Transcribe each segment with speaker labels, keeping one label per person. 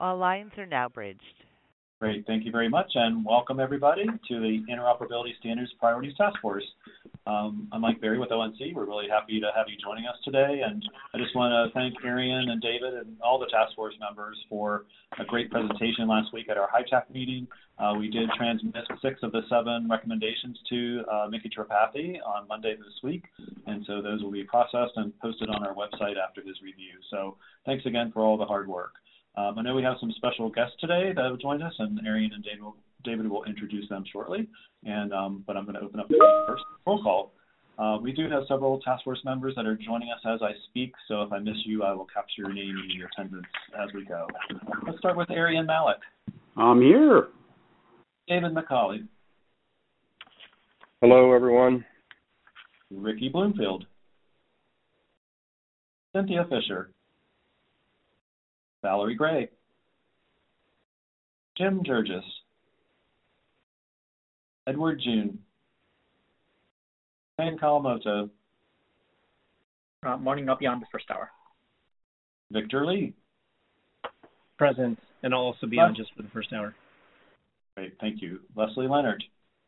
Speaker 1: All lines are now bridged.
Speaker 2: Great. Thank you very much, and welcome everybody to the Interoperability Standards Priorities Task Force. I'm Mike Berry with ONC. We're really happy to have you joining us today, and I just want to thank Arian and David and all the task force members for a great presentation last week at our HITAC meeting. We did transmit 6 of the 7 recommendations to Mickey Tripathi on Monday this week, and so those will be processed and posted on our website after this review. So thanks again for all the hard work. I know we have some special guests today that have joined us, and Arian and David will introduce them shortly. And but I'm going to open up the first roll call. We do have several task force members that are joining us as I speak, so if I miss you, I will capture your name and your attendance as we go. Let's start with Arian Malik.
Speaker 3: I'm here.
Speaker 2: David McCauley.
Speaker 4: Hello, everyone.
Speaker 2: Ricky Bloomfield. Cynthia Fisher. Valerie Gray. Jim Jurgis. Edward June. Payne Kawamoto.
Speaker 5: Morning, I'll be on the first hour.
Speaker 2: Victor Lee.
Speaker 6: Present, and I'll also be on just for the first hour.
Speaker 2: Great, thank you. Leslie Leonard.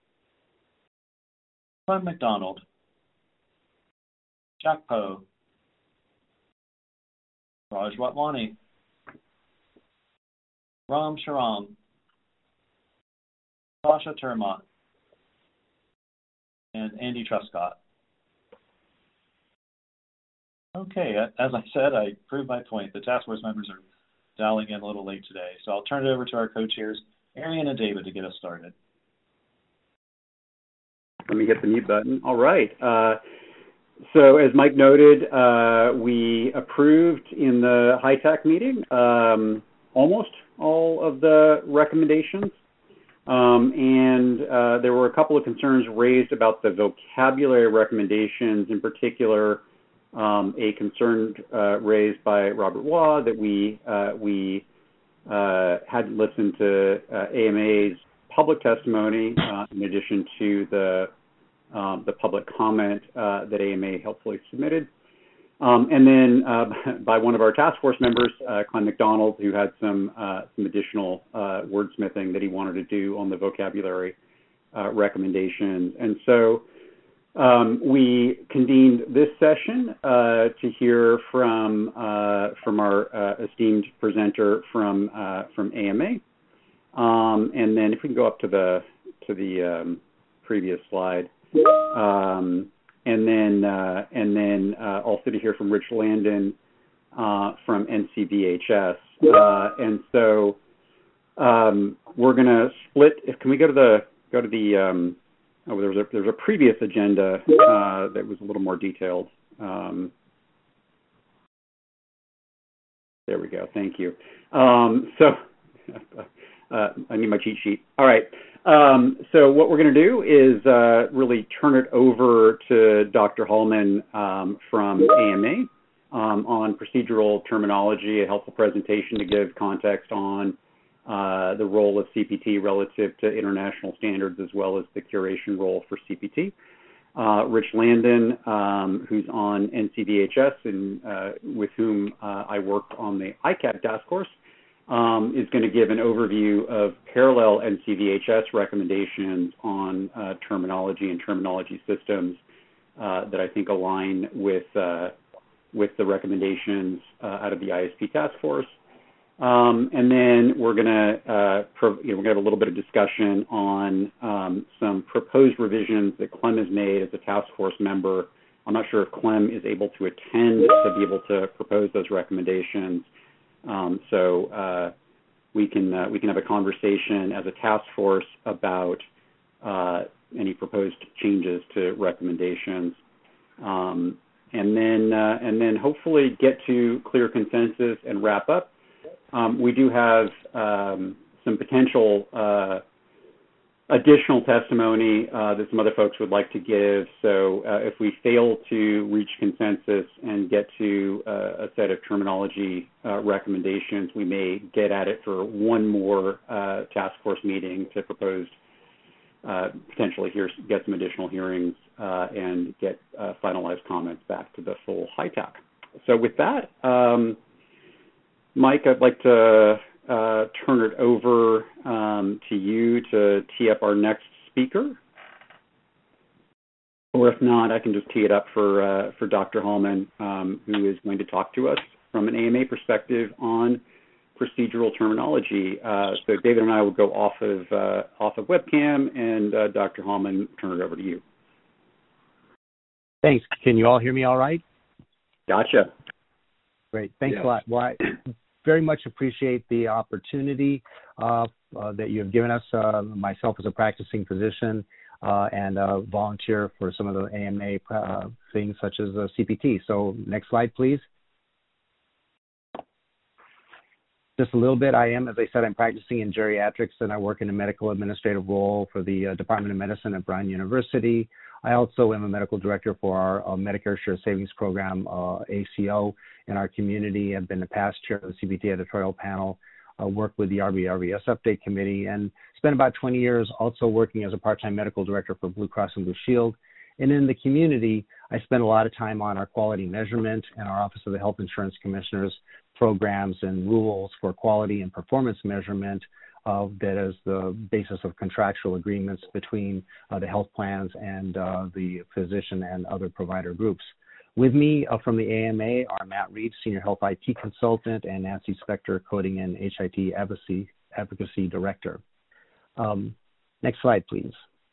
Speaker 2: Clem McDonald. Jack Poe. Raj Watwani. Ram Sharam. Sasha Termont. And Andy Truscott. Okay, as I said, I proved my point. The task force members are dialing in a little late today, so I'll turn it over to our co-chairs, Arian and David, to get us started.
Speaker 3: Let me hit the mute button. All right. So as Mike noted, we approved in the HITAC meeting almost all of the recommendations. And there were a couple of concerns raised about the vocabulary recommendations, in particular a concern raised by Robert Waugh that we hadn't listened to AMA's public testimony in addition to the public comment that AMA helpfully submitted. And then by one of our task force members, Clem McDonald, who had some additional wordsmithing that he wanted to do on the vocabulary recommendations. And so we convened this session to hear from our esteemed presenter from AMA. And then if we can go up to the previous slide. And then also to hear from Rich Landon from NCVHS. And so we're going to split. Can we go to the there's a previous agenda that was a little more detailed. There we go. Thank you. So I need my cheat sheet. All right. So what we're going to do is really turn it over to Dr. Hallman from AMA on procedural terminology, a helpful presentation to give context on the role of CPT relative to international standards, as well as the curation role for CPT. Rich Landon, who's on NCVHS and with whom I worked on the ICAP task force, is going to give an overview of parallel NCVHS recommendations on terminology and terminology systems that I think align with the recommendations out of the ISP task force. And then we're going to have a little bit of discussion on some proposed revisions that Clem has made as a task force member. I'm not sure if Clem is able to attend to be able to propose those recommendations. So we can have a conversation as a task force about any proposed changes to recommendations, and then hopefully get to clear consensus and wrap up. We do have some potential additional testimony that some other folks would like to give. So if we fail to reach consensus and get to a set of terminology recommendations, we may get at it for one more task force meeting to propose potentially get some additional hearings and get finalized comments back to the full HITAC. So with that, Mike, I'd like to turn it over to you to tee up our next speaker. Or if not, I can just tee it up for Dr. Hallman, who is going to talk to us from an AMA perspective on procedural terminology. So David and I will go off of webcam, and Dr. Hallman, turn it over to you.
Speaker 4: Thanks. Can you all hear me all right?
Speaker 3: Gotcha.
Speaker 4: Great. Thanks a lot. Well, I very much appreciate the opportunity that you have given us, myself as a practicing physician and volunteer for some of the AMA things such as CPT. So next slide, please. Just a little bit. I am, as I said, I'm practicing in geriatrics, and I work in a medical administrative role for the Department of Medicine at Brown University. I also am a medical director for our Medicare Shared Savings Program, ACO, in our community. I've been the past chair of the CPT editorial panel, worked with the RBRVS Update Committee, and spent about 20 years also working as a part-time medical director for Blue Cross and Blue Shield. And in the community, I spent a lot of time on our quality measurement and our Office of the Health Insurance Commissioner's programs and rules for quality and performance measurement that is the basis of contractual agreements between the health plans and the physician and other provider groups. With me from the AMA are Matt Reed, Senior Health IT Consultant, and Nancy Spector, Coding and HIT Advocacy Director. Next slide, please.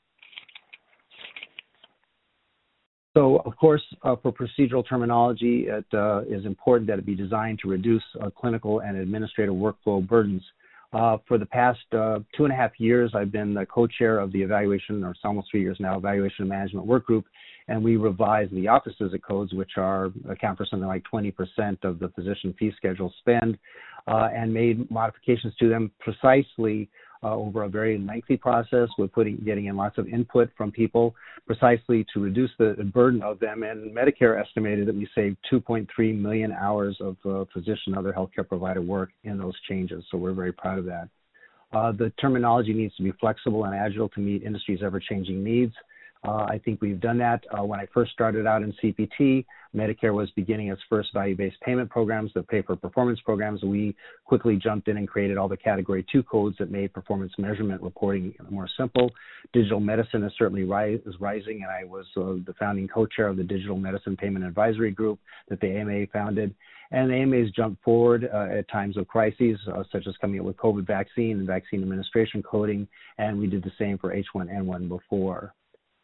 Speaker 4: So, of course, for procedural terminology, it is important that it be designed to reduce clinical and administrative workflow burdens. For the past 2.5 years, I've been the co-chair of the evaluation, or it's almost 3 years now, evaluation management work group, and we revised the office visit codes, which account for something like 20% of the physician fee schedule spend, and made modifications to them precisely over a very lengthy process with getting in lots of input from people precisely to reduce the burden of them. And Medicare estimated that we saved 2.3 million hours of physician and other healthcare provider work in those changes. So we're very proud of that. The terminology needs to be flexible and agile to meet industry's ever-changing needs. I think we've done that. When I first started out in CPT, Medicare was beginning its first value-based payment programs, the pay-for-performance programs. We quickly jumped in and created all the Category 2 codes that made performance measurement reporting more simple. Digital medicine is certainly rising, and I was the founding co-chair of the Digital Medicine Payment Advisory Group that the AMA founded. And the AMA has jumped forward at times of crises, such as coming up with COVID vaccine and vaccine administration coding, and we did the same for H1N1 before.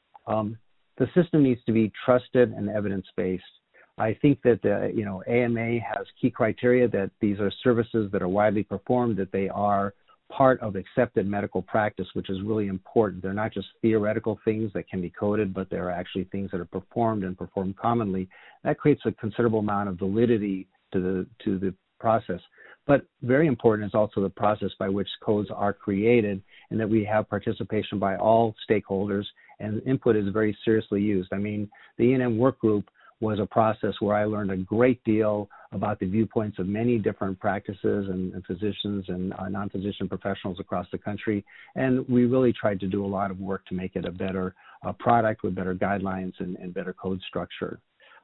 Speaker 4: The system needs to be trusted and evidence-based. I think that the AMA has key criteria that these are services that are widely performed, that they are part of accepted medical practice, which is really important. They're not just theoretical things that can be coded, but they're actually things that are performed and performed commonly. That creates a considerable amount of validity to the process. But very important is also the process by which codes are created, and that we have participation by all stakeholders, and input is very seriously used. I mean, the E&M work group was a process where I learned a great deal about the viewpoints of many different practices and physicians and non-physician professionals across the country, and we really tried to do a lot of work to make it a better product with better guidelines and better code structure.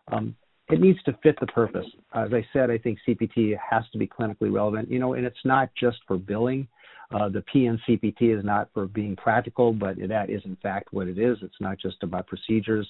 Speaker 4: It needs to fit the purpose. As I said, I think CPT has to be clinically relevant, and it's not just for billing. The P in CPT is not for being practical, but that is in fact what it is. It's not just about procedures.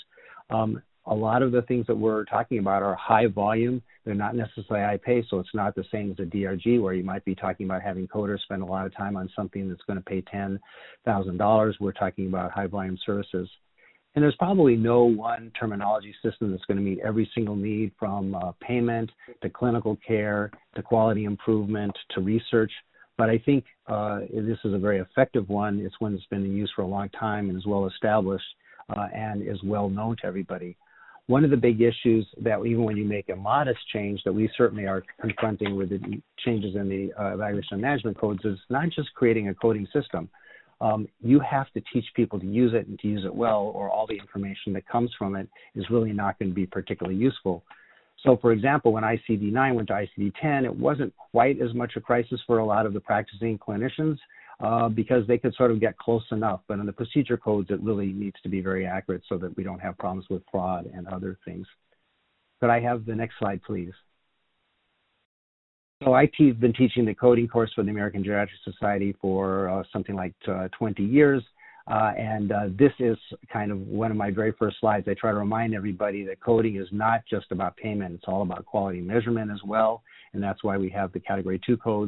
Speaker 4: A lot of the things that we're talking about are high volume. They're not necessarily high pay, so it's not the same as a DRG where you might be talking about having coders spend a lot of time on something that's going to pay $10,000. We're talking about high volume services. And there's probably no one terminology system that's going to meet every single need, from payment to clinical care to quality improvement to research. But I think this is a very effective one. It's one that's been in use for a long time and is well established and is well known to everybody. One of the big issues that even when you make a modest change that we certainly are confronting with the changes in the evaluation and management codes is not just creating a coding system. You have to teach people to use it and to use it well, or all the information that comes from it is really not going to be particularly useful. So, for example, when ICD-9 went to ICD-10, it wasn't quite as much a crisis for a lot of the practicing clinicians because they could sort of get close enough. But in the procedure codes, it really needs to be very accurate so that we don't have problems with fraud and other things. Could I have the next slide, please? So I've been teaching the coding course for the American Geriatric Society for something like 20 years. And this is kind of one of my very first slides. I try to remind everybody that coding is not just about payment. It's all about quality measurement as well. And that's why we have the Category 2 codes.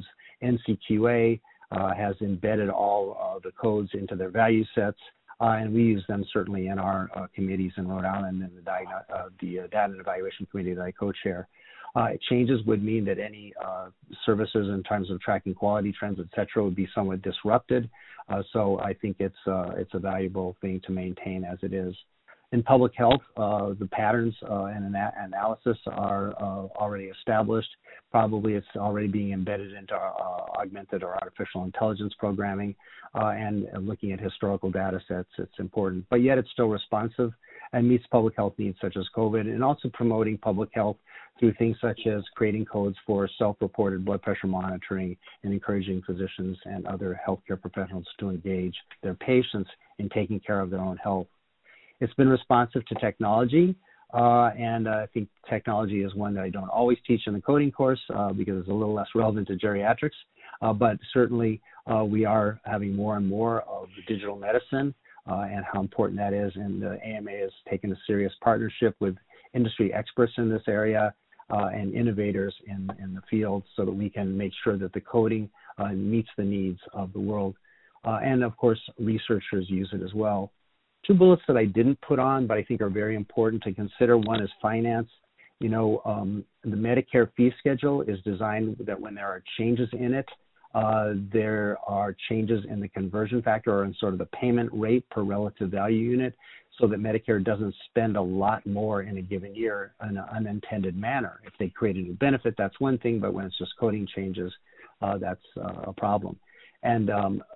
Speaker 4: NCQA has embedded all the codes into their value sets. And we use them certainly in our committees in Rhode Island and the Data and Evaluation Committee that I co-chair. Changes would mean that any services in terms of tracking quality trends, et cetera, would be somewhat disrupted. So I think it's a valuable thing to maintain as it is. In public health, the patterns and analysis are already established. Probably it's already being embedded into augmented or artificial intelligence programming, and looking at historical data sets, it's important. But yet it's still responsive and meets public health needs such as COVID, and also promoting public health through things such as creating codes for self-reported blood pressure monitoring and encouraging physicians and other healthcare professionals to engage their patients in taking care of their own health. It's been responsive to technology, and I think technology is one that I don't always teach in the coding course because it's a little less relevant to geriatrics, but certainly we are having more and more of digital medicine and how important that is, and the AMA has taken a serious partnership with industry experts in this area and innovators in the field so that we can make sure that the coding meets the needs of the world. And of course, researchers use it as well. Two bullets that I didn't put on, but I think are very important to consider. One is finance. You know, the Medicare fee schedule is designed that when there are changes in it, there are changes in the conversion factor or in sort of the payment rate per relative value unit, so that Medicare doesn't spend a lot more in a given year in an unintended manner. If they create a new benefit, that's one thing, but when it's just coding changes, that's a problem. And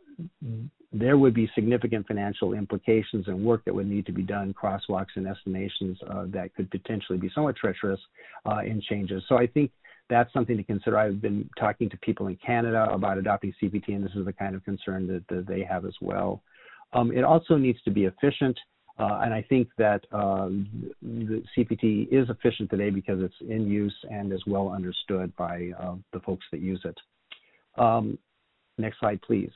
Speaker 4: there would be significant financial implications and work that would need to be done, crosswalks and estimations that could potentially be somewhat treacherous in changes. So I think that's something to consider. I've been talking to people in Canada about adopting CPT, and this is the kind of concern that they have as well. It also needs to be efficient, and I think that the CPT is efficient today because it's in use and is well understood by the folks that use it. Next slide, please.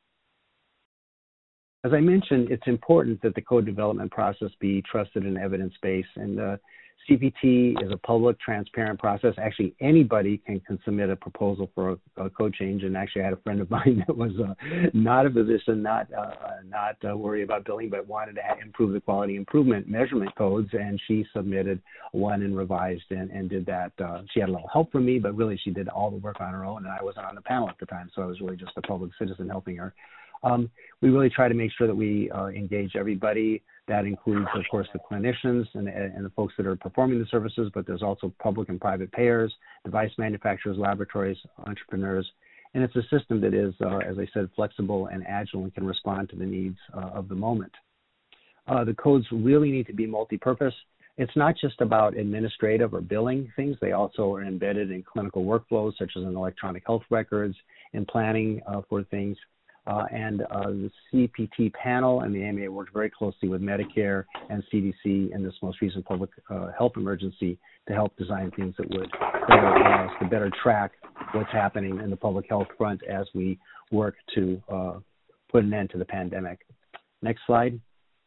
Speaker 4: As I mentioned, it's important that the code development process be trusted and evidence-based, and CPT is a public, transparent process. Actually, anybody can submit a proposal for a code change, and actually I had a friend of mine that was not a physician, not worried about billing, but wanted to improve the quality improvement measurement codes, and she submitted one and revised and did that. She had a little help from me, but really she did all the work on her own, and I wasn't on the panel at the time, so I was really just a public citizen helping her. We really try to make sure that we engage everybody. That includes, of course, the clinicians and the folks that are performing the services, but there's also public and private payers, device manufacturers, laboratories, entrepreneurs. And it's a system that is, as I said, flexible and agile and can respond to the needs of the moment. The codes really need to be multi-purpose. It's not just about administrative or billing things. They also are embedded in clinical workflows, such as in electronic health records, in planning for things. And the CPT panel and the AMA worked very closely with Medicare and CDC in this most recent public health emergency to help design things that would allow us to better track what's happening in the public health front as we work to put an end to the pandemic. Next slide.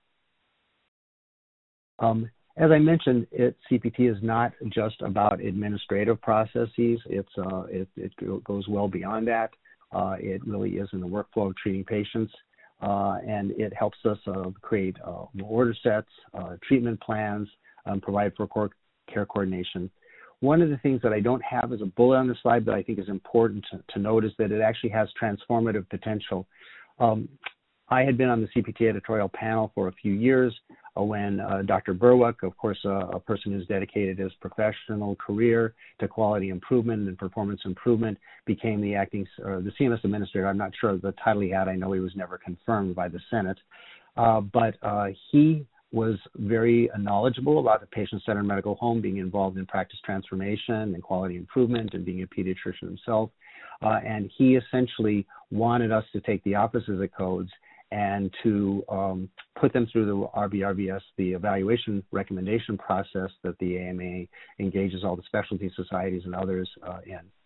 Speaker 4: As I mentioned, CPT is not just about administrative processes. It goes well beyond that. It really is in the workflow of treating patients, and it helps us create order sets, treatment plans, provide for care coordination. One of the things that I don't have as a bullet on the slide, but I think is important to note, is that it actually has transformative potential. I had been on the CPT editorial panel for a few years when Dr. Berwick, of course, a person who's dedicated his professional career to quality improvement and performance improvement, became the the CMS administrator. I'm not sure of the title he had. I know he was never confirmed by the Senate, but he was very knowledgeable about the patient-centered medical home, being involved in practice transformation and quality improvement, and being a pediatrician himself. And he essentially wanted us to take the opposite of the codes and to put them through the RBRVS, the evaluation recommendation process that the AMA engages all the specialty societies and others in.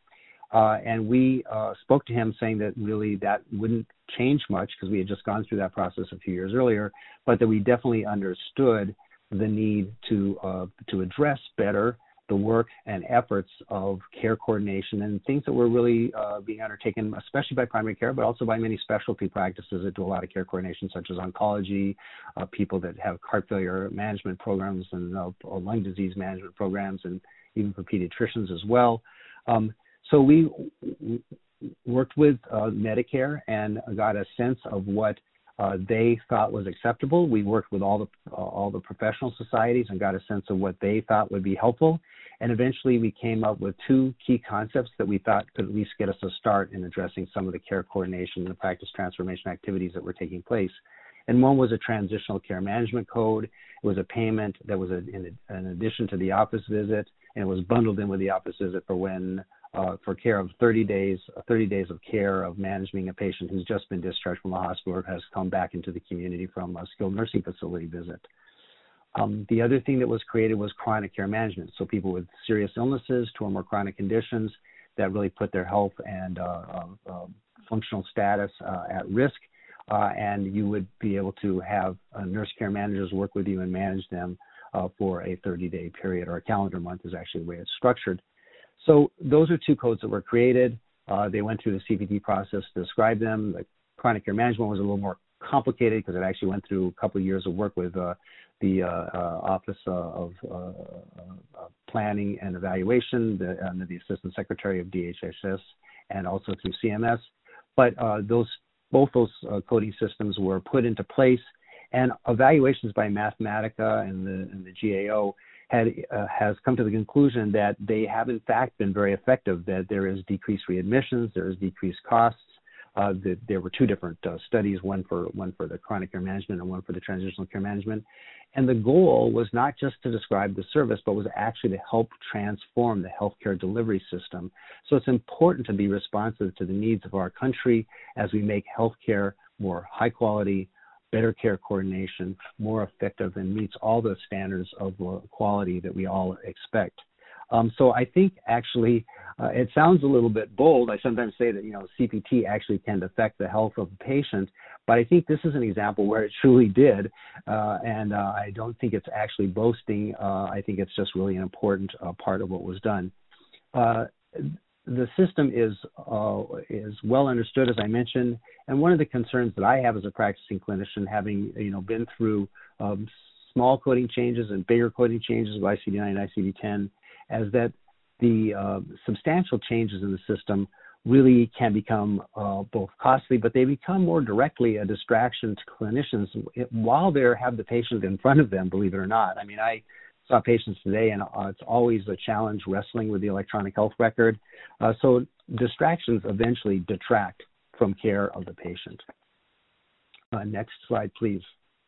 Speaker 4: And we spoke to him saying that really that wouldn't change much because we had just gone through that process a few years earlier, but that we definitely understood the need to address better the work and efforts of care coordination and things that were really being undertaken, especially by primary care, but also by many specialty practices that do a lot of care coordination, such as oncology, people that have heart failure management programs and lung disease management programs, and even for pediatricians as well. So we worked with Medicare and got a sense of what they thought was acceptable. We worked with all the professional societies and got a sense of what they thought would be helpful. And eventually we came up with two key concepts that we thought could at least get us a start in addressing some of the care coordination and the practice transformation activities that were taking place. And one was a transitional care management code. It was a payment that was in addition to the office visit, and it was bundled in with the office visit for care of 30 days of care of managing a patient who's just been discharged from a hospital or has come back into the community from a skilled nursing facility visit. The other thing that was created was chronic care management. So people with serious illnesses, two or more chronic conditions that really put their health and functional status at risk. And you would be able to have nurse care managers work with you and manage them for a 30-day period, or a calendar month is actually the way it's structured. So those are two codes that were created. They went through the CPT process to describe them. The chronic care management was a little more complicated because it actually went through a couple of years of work with the Office of Planning and Evaluation, under the Assistant Secretary of DHHS, and also through CMS. But both those coding systems were put into place, and evaluations by Mathematica and the GAO has come to the conclusion that they have in fact been very effective, that there is decreased readmissions, there is decreased costs. There were two different studies, one for the chronic care management and one for the transitional care management. And the goal was not just to describe the service, but was actually to help transform the healthcare delivery system. So it's important to be responsive to the needs of our country as we make healthcare more high quality, better care coordination, more effective, and meets all the standards of quality that we all expect. So I think actually it sounds a little bit bold. I sometimes say that, CPT actually can affect the health of the patient, but I think this is an example where it truly did, and I don't think it's actually boasting. I think it's just really an important part of what was done. The system is well understood, as I mentioned, and one of the concerns that I have as a practicing clinician, having been through small coding changes and bigger coding changes with ICD-9 and ICD-10, is that the substantial changes in the system really can become both costly, but they become more directly a distraction to clinicians while they have the patient in front of them, believe it or not. I mean, I saw patients today, and it's always a challenge wrestling with the electronic health record. So distractions eventually detract from care of the patient. Next slide, please.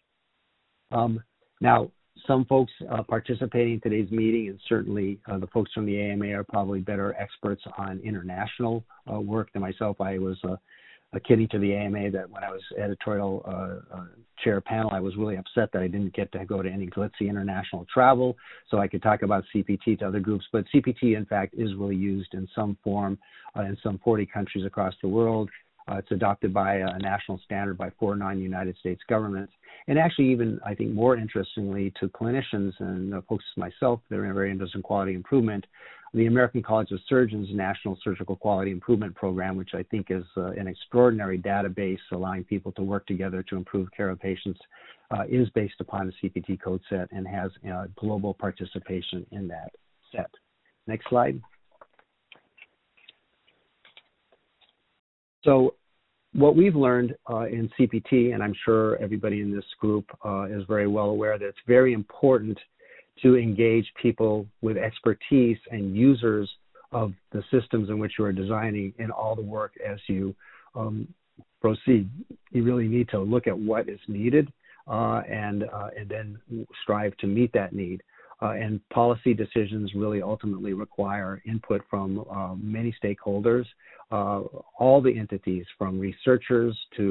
Speaker 4: Now, some folks participating in today's meeting, and certainly the folks from the AMA, are probably better experts on international work than myself. I was kidding to the AMA that when I was editorial chair panel, I was really upset that I didn't get to go to any glitzy international travel so I could talk about CPT to other groups. But CPT, in fact, is really used in some form in some 40 countries across the world. It's adopted by a national standard by 4 non-United States governments. And actually, even I think more interestingly to clinicians and folks like myself that are very interested in quality improvement, the American College of Surgeons National Surgical Quality Improvement Program, which I think is an extraordinary database allowing people to work together to improve care of patients, is based upon a CPT code set and has global participation in that set. Next slide. So what we've learned in CPT, and I'm sure everybody in this group is very well aware that it's very important to engage people with expertise and users of the systems in which you are designing in all the work as you proceed. You really need to look at what is needed and then strive to meet that need. And policy decisions really ultimately require input from many stakeholders, all the entities from researchers to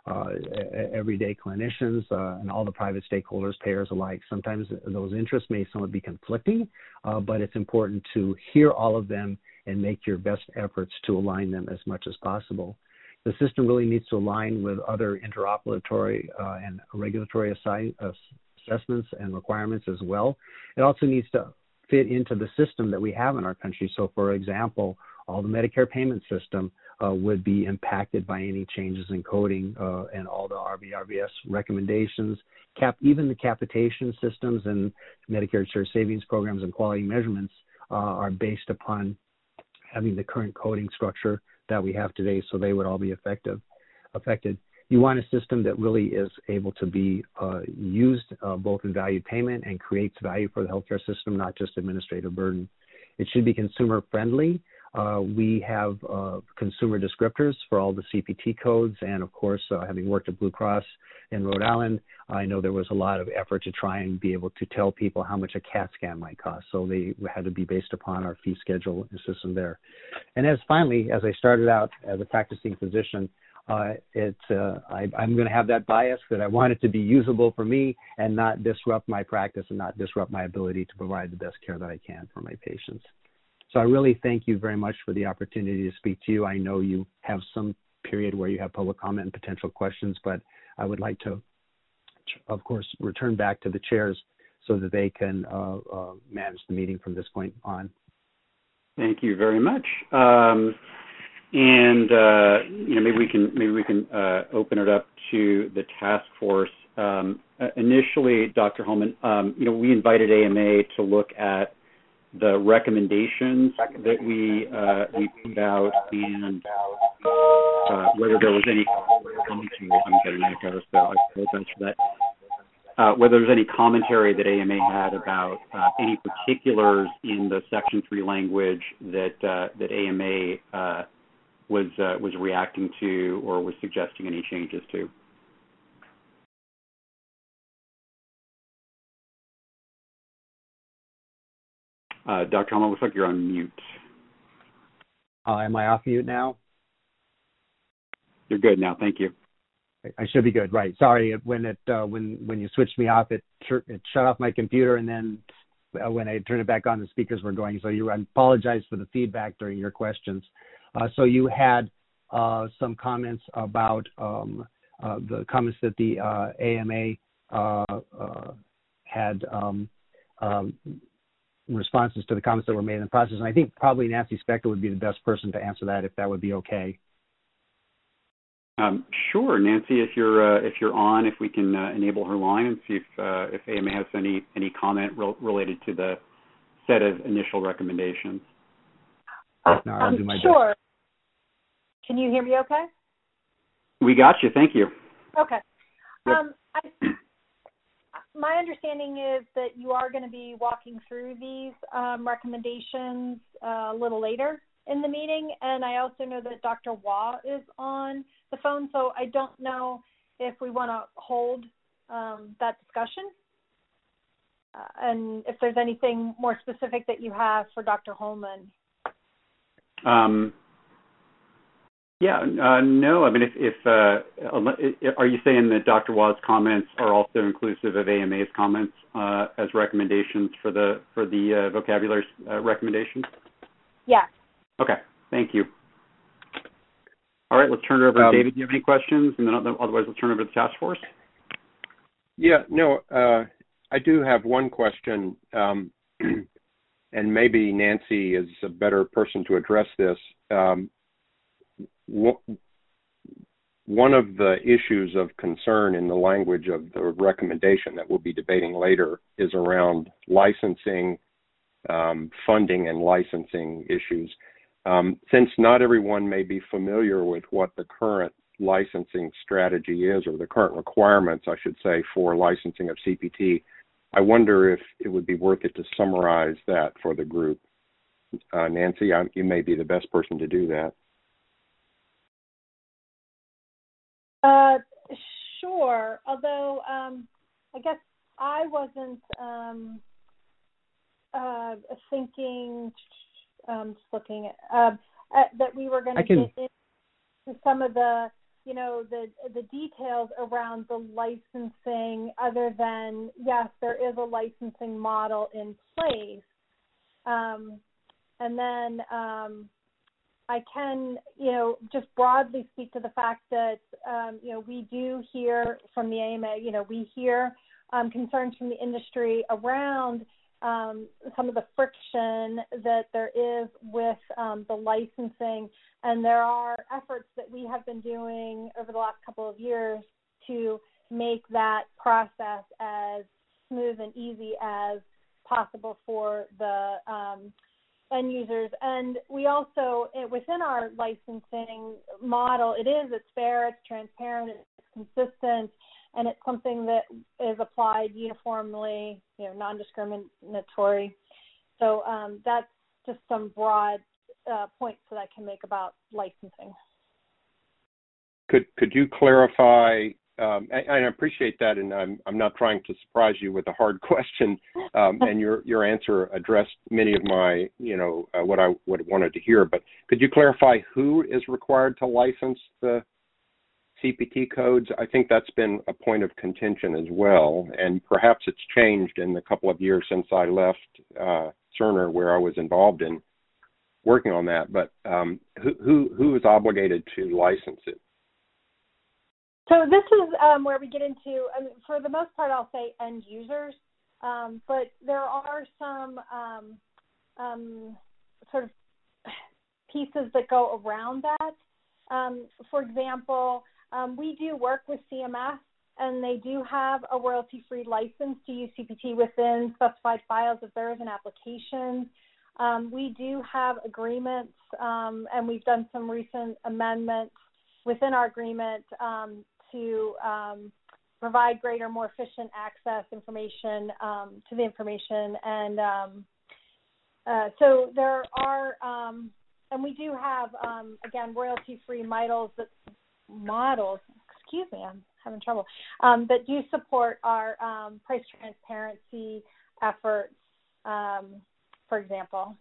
Speaker 4: everyday clinicians, and all the private stakeholders, payers alike. Sometimes those interests may somewhat be conflicting, but it's important to hear all of them and make your best efforts to align them as much as possible. The system really needs to align with other interoperatory and regulatory assessments and requirements as well. It also needs to fit into the system that we have in our country. So, for example, all the Medicare payment system would be impacted by any changes in coding, and all the RVRVS recommendations, even the capitation systems and Medicare Shared Savings programs and quality measurements are based upon having the current coding structure that we have today, so they would all be affected. You want a system that really is able to be used both in value payment and creates value for the healthcare system, not just administrative burden. It should be consumer friendly. We have consumer descriptors for all the CPT codes, and of course, having worked at Blue Cross in Rhode Island, I know there was a lot of effort to try and be able to tell people how much a CAT scan might cost. So they had to be based upon our fee schedule system there. And as I started out as a practicing physician, I'm going to have that bias that I want it to be usable for me and not disrupt my practice and not disrupt my ability to provide the best care that I can for my patients. So I really thank you very much for the opportunity to speak to you. I know you have some period where you have public comment and potential questions, but I would like to, of course, return back to the chairs so that they can manage the meeting from this point on.
Speaker 3: Thank you very much. Maybe we can open it up to the task force. Initially, Dr. Holman, we invited AMA to look at the recommendations that we put out and whether there was any commentary. I'm getting an echo, so I apologize for that. Whether there's any commentary that AMA had about any particulars in the Section 3 language that AMA was reacting to or was suggesting any changes to. Dr. Holman, looks like you're on mute.
Speaker 4: Am I off mute now?
Speaker 3: You're good now. Thank you.
Speaker 4: I should be good, right? Sorry, when you switched me off, it shut off my computer, and then when I turned it back on, the speakers were going. So I apologize for the feedback during your questions. So you had some comments about the comments that the AMA had responses to the comments that were made in the process. And I think probably Nancy Spector would be the best person to answer that, if that would be okay.
Speaker 3: Sure, Nancy, if you're on, if we can enable her line and see if AMA has any comment related to the set of initial recommendations.
Speaker 4: No, I'll do my best.
Speaker 5: Sure. Can you hear me okay?
Speaker 3: We got you. Thank you.
Speaker 5: Okay.
Speaker 3: Yep.
Speaker 5: My understanding is that you are going to be walking through these recommendations a little later in the meeting, and I also know that Dr. Waugh is on the phone, so I don't know if we want to hold that discussion and if there's anything more specific that you have for Dr. Holman.
Speaker 3: No. I mean, are you saying that Dr. Waugh's comments are also inclusive of AMA's comments as recommendations for the vocabulary recommendations?
Speaker 5: Yeah.
Speaker 3: Okay. Thank you. All right. Let's turn it over to David. Do you have any questions? And then otherwise, let's turn it over to the task force.
Speaker 7: Yeah. No. I do have one question, and maybe Nancy is a better person to address this. One of the issues of concern in the language of the recommendation that we'll be debating later is around licensing, funding and licensing issues. Since not everyone may be familiar with what the current licensing strategy is, or the current requirements, I should say, for licensing of CPT, I wonder if it would be worth it to summarize that for the group. Nancy, you may be the best person to do that.
Speaker 5: Sure. Although I guess I wasn't thinking, just looking at that we were going to get into some of the the details around the licensing, other than, yes, there is a licensing model in place. And then I can, just broadly speak to the fact that, we do hear from the AMA, we hear concerns from the industry around some of the friction that there is with the licensing, and there are efforts that we have been doing over the last couple of years to make that process as smooth and easy as possible for the end users. And we also, within our licensing model, it's fair, it's transparent, it's consistent, and it's something that is applied uniformly, non-discriminatory. So that's just some broad points that I can make about licensing.
Speaker 7: Could you clarify? I appreciate that, and I'm not trying to surprise you with a hard question. And your answer addressed many of my, what I wanted to hear. But could you clarify who is required to license the CPT codes? I think that's been a point of contention as well, and perhaps it's changed in the couple of years since I left Cerner, where I was involved in working on that. But who is obligated to license it?
Speaker 5: So this is where we get into, for the most part, I'll say end users, but there are some sort of pieces that go around that. For example, we do work with CMS, and they do have a royalty-free license to use CPT within specified files if there is an application. We do have agreements, and we've done some recent amendments within our agreement to provide greater, more efficient access information to the information. And so there are, and we do have, again, royalty-free models, excuse me, I'm having trouble, that do support our price transparency efforts, for example.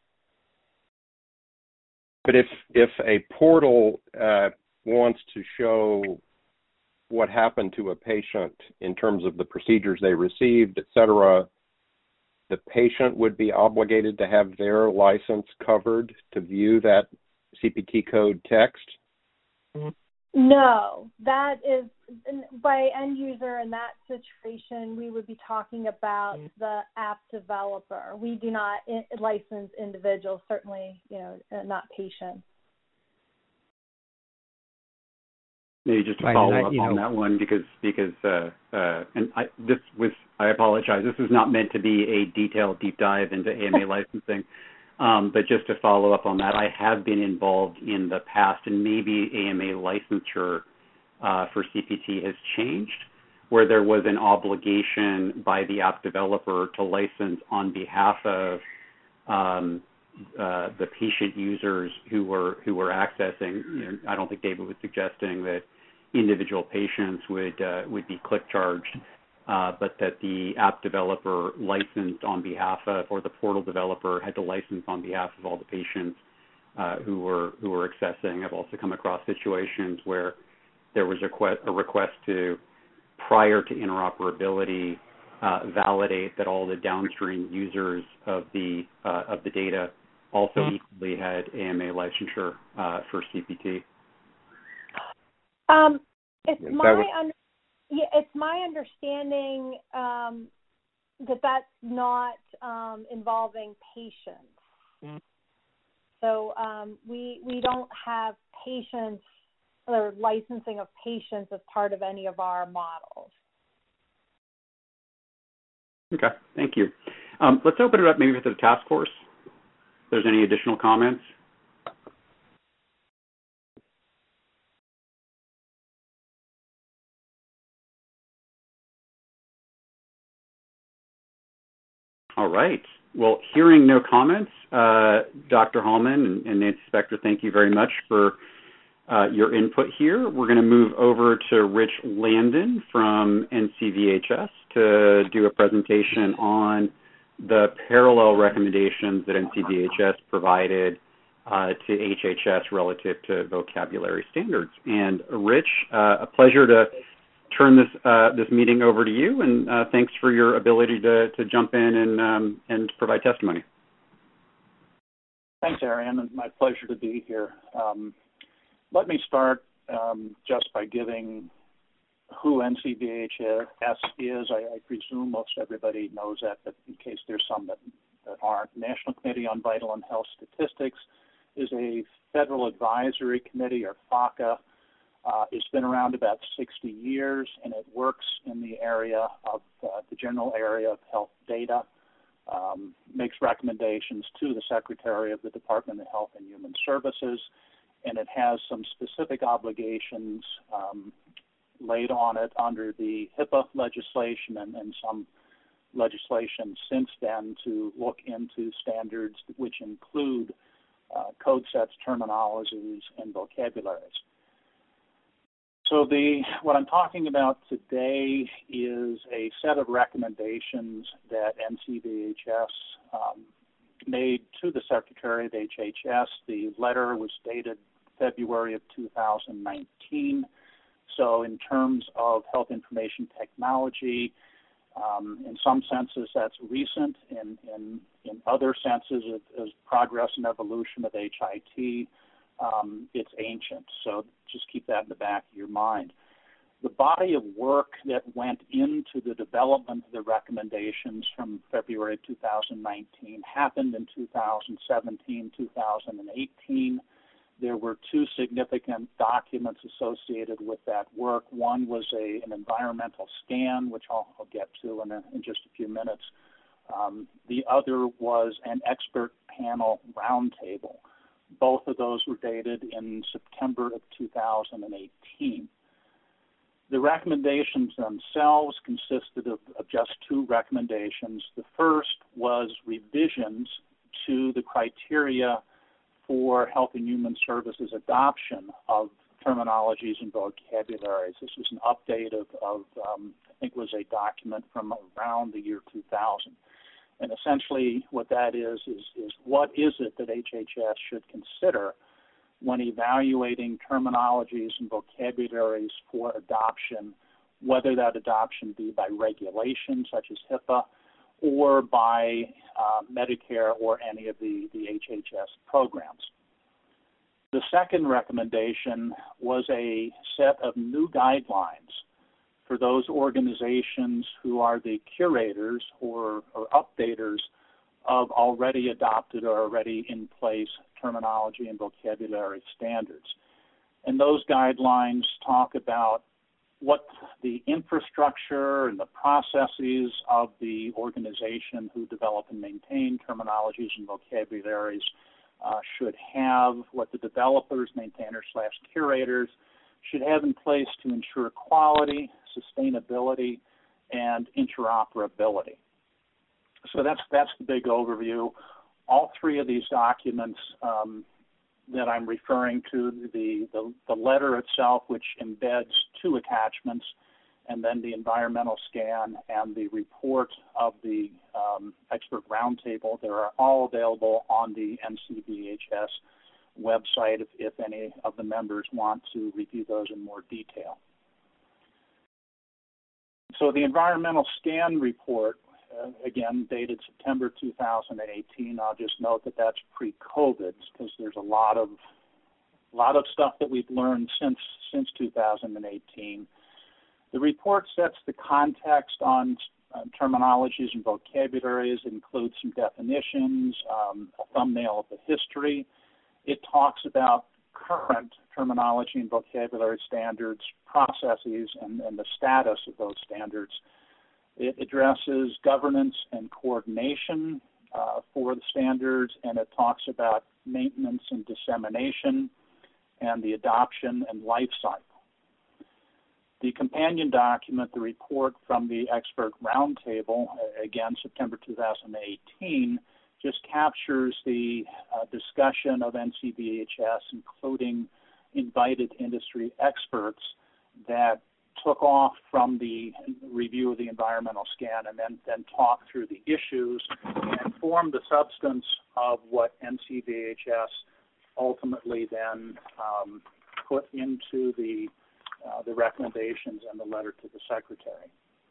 Speaker 7: But if a portal wants to show what happened to a patient in terms of the procedures they received, et cetera, the patient would be obligated to have their license covered to view that CPT code text?
Speaker 5: No, that is, by end user in that situation, we would be talking about the app developer. We do not license individuals, certainly, not patients.
Speaker 3: Maybe just to follow up on that one, because and I apologize. This is not meant to be a detailed deep dive into AMA licensing, but just to follow up on that, I have been involved in the past, and maybe AMA licensure for CPT has changed, where there was an obligation by the app developer to license on behalf of the patient users who were accessing. I don't think David was suggesting that individual patients would be click charged, but that the app developer licensed on behalf of, or the portal developer had to license on behalf of all the patients who were accessing. I've also come across situations where there was a request to, prior to interoperability, validate that all the downstream users of the data also equally had AMA licensure for CPT.
Speaker 5: It's my understanding that that's not involving patients. So we don't have patients or licensing of patients as part of any of our models.
Speaker 3: Okay, thank you. Let's open it up maybe for the task force. If there's any additional comments. All right. Well, hearing no comments, Dr. Hallman and Nancy Spector, thank you very much for your input here. We're going to move over to Rich Landon from NCVHS to do a presentation on the parallel recommendations that NCVHS provided to HHS relative to vocabulary standards. And Rich, a pleasure to turn this meeting over to you, and thanks for your ability to jump in and provide testimony.
Speaker 8: Thanks, Arian, and my pleasure to be here. Let me start just by giving who NCVHS is. I presume most everybody knows that, but in case there's some that aren't, National Committee on Vital and Health Statistics is a federal advisory committee, or FACA. It's been around about 60 years, and it works in the area of the general area of health data, makes recommendations to the Secretary of the Department of Health and Human Services, and it has some specific obligations laid on it under the HIPAA legislation and some legislation since then to look into standards which include code sets, terminologies, and vocabularies. So what I'm talking about today is a set of recommendations that NCVHS made to the Secretary of HHS. The letter was dated February of 2019. So in terms of health information technology, in some senses that's recent. In other senses, as progress and evolution of HIT, it's ancient. So just keep that in the back of your mind. The body of work that went into the development of the recommendations from February 2019 happened in 2017, 2018. There were two significant documents associated with that work. One was an environmental scan, which I'll get to in just a few minutes. The other was an expert panel roundtable. Both of those were dated in September of 2018. The recommendations themselves consisted of just two recommendations. The first was revisions to the criteria for Health and Human Services adoption of terminologies and vocabularies. This was an update of I think it was a document from around the year 2000. And essentially what that is what is it that HHS should consider when evaluating terminologies and vocabularies for adoption, whether that adoption be by regulation such as HIPAA or by Medicare or any of the HHS programs. The second recommendation was a set of new guidelines for those organizations who are the curators or updaters of already adopted or already in place terminology and vocabulary standards. And those guidelines talk about what the infrastructure and the processes of the organization who develop and maintain terminologies and vocabularies should have, what the developers, maintainers / curators should have in place to ensure quality, sustainability, and interoperability. So that's the big overview. All three of these documents that I'm referring to, the letter itself, which embeds two attachments, and then the environmental scan and the report of the expert roundtable, they are all available on the NCVHS website if any of the members want to review those in more detail. So the environmental scan report, again, dated September 2018. I'll just note that that's pre-COVID because there's a lot of stuff that we've learned since 2018. The report sets the context on terminologies and vocabularies. It includes some definitions, a thumbnail of the history. It talks about current terminology and vocabulary standards, processes, and the status of those standards. It addresses governance and coordination for the standards, and it talks about maintenance and dissemination and the adoption and life cycle. The companion document, the report from the expert roundtable, again, September 2018, just captures the discussion of NCVHS, including invited industry experts that took off from the review of the environmental scan and then talked through the issues and formed the substance of what NCVHS ultimately then put into the recommendations and the letter to the Secretary.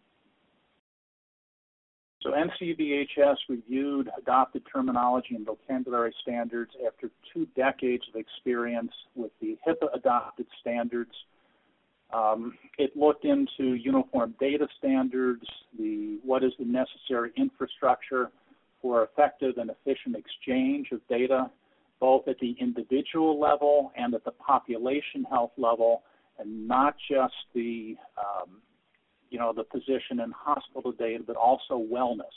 Speaker 8: So NCBHS reviewed adopted terminology and vocabulary standards after 2 decades of experience with the HIPAA adopted standards. It looked into uniform data standards, what is the necessary infrastructure for effective and efficient exchange of data, both at the individual level and at the population health level, and not just the physician and hospital data, but also wellness.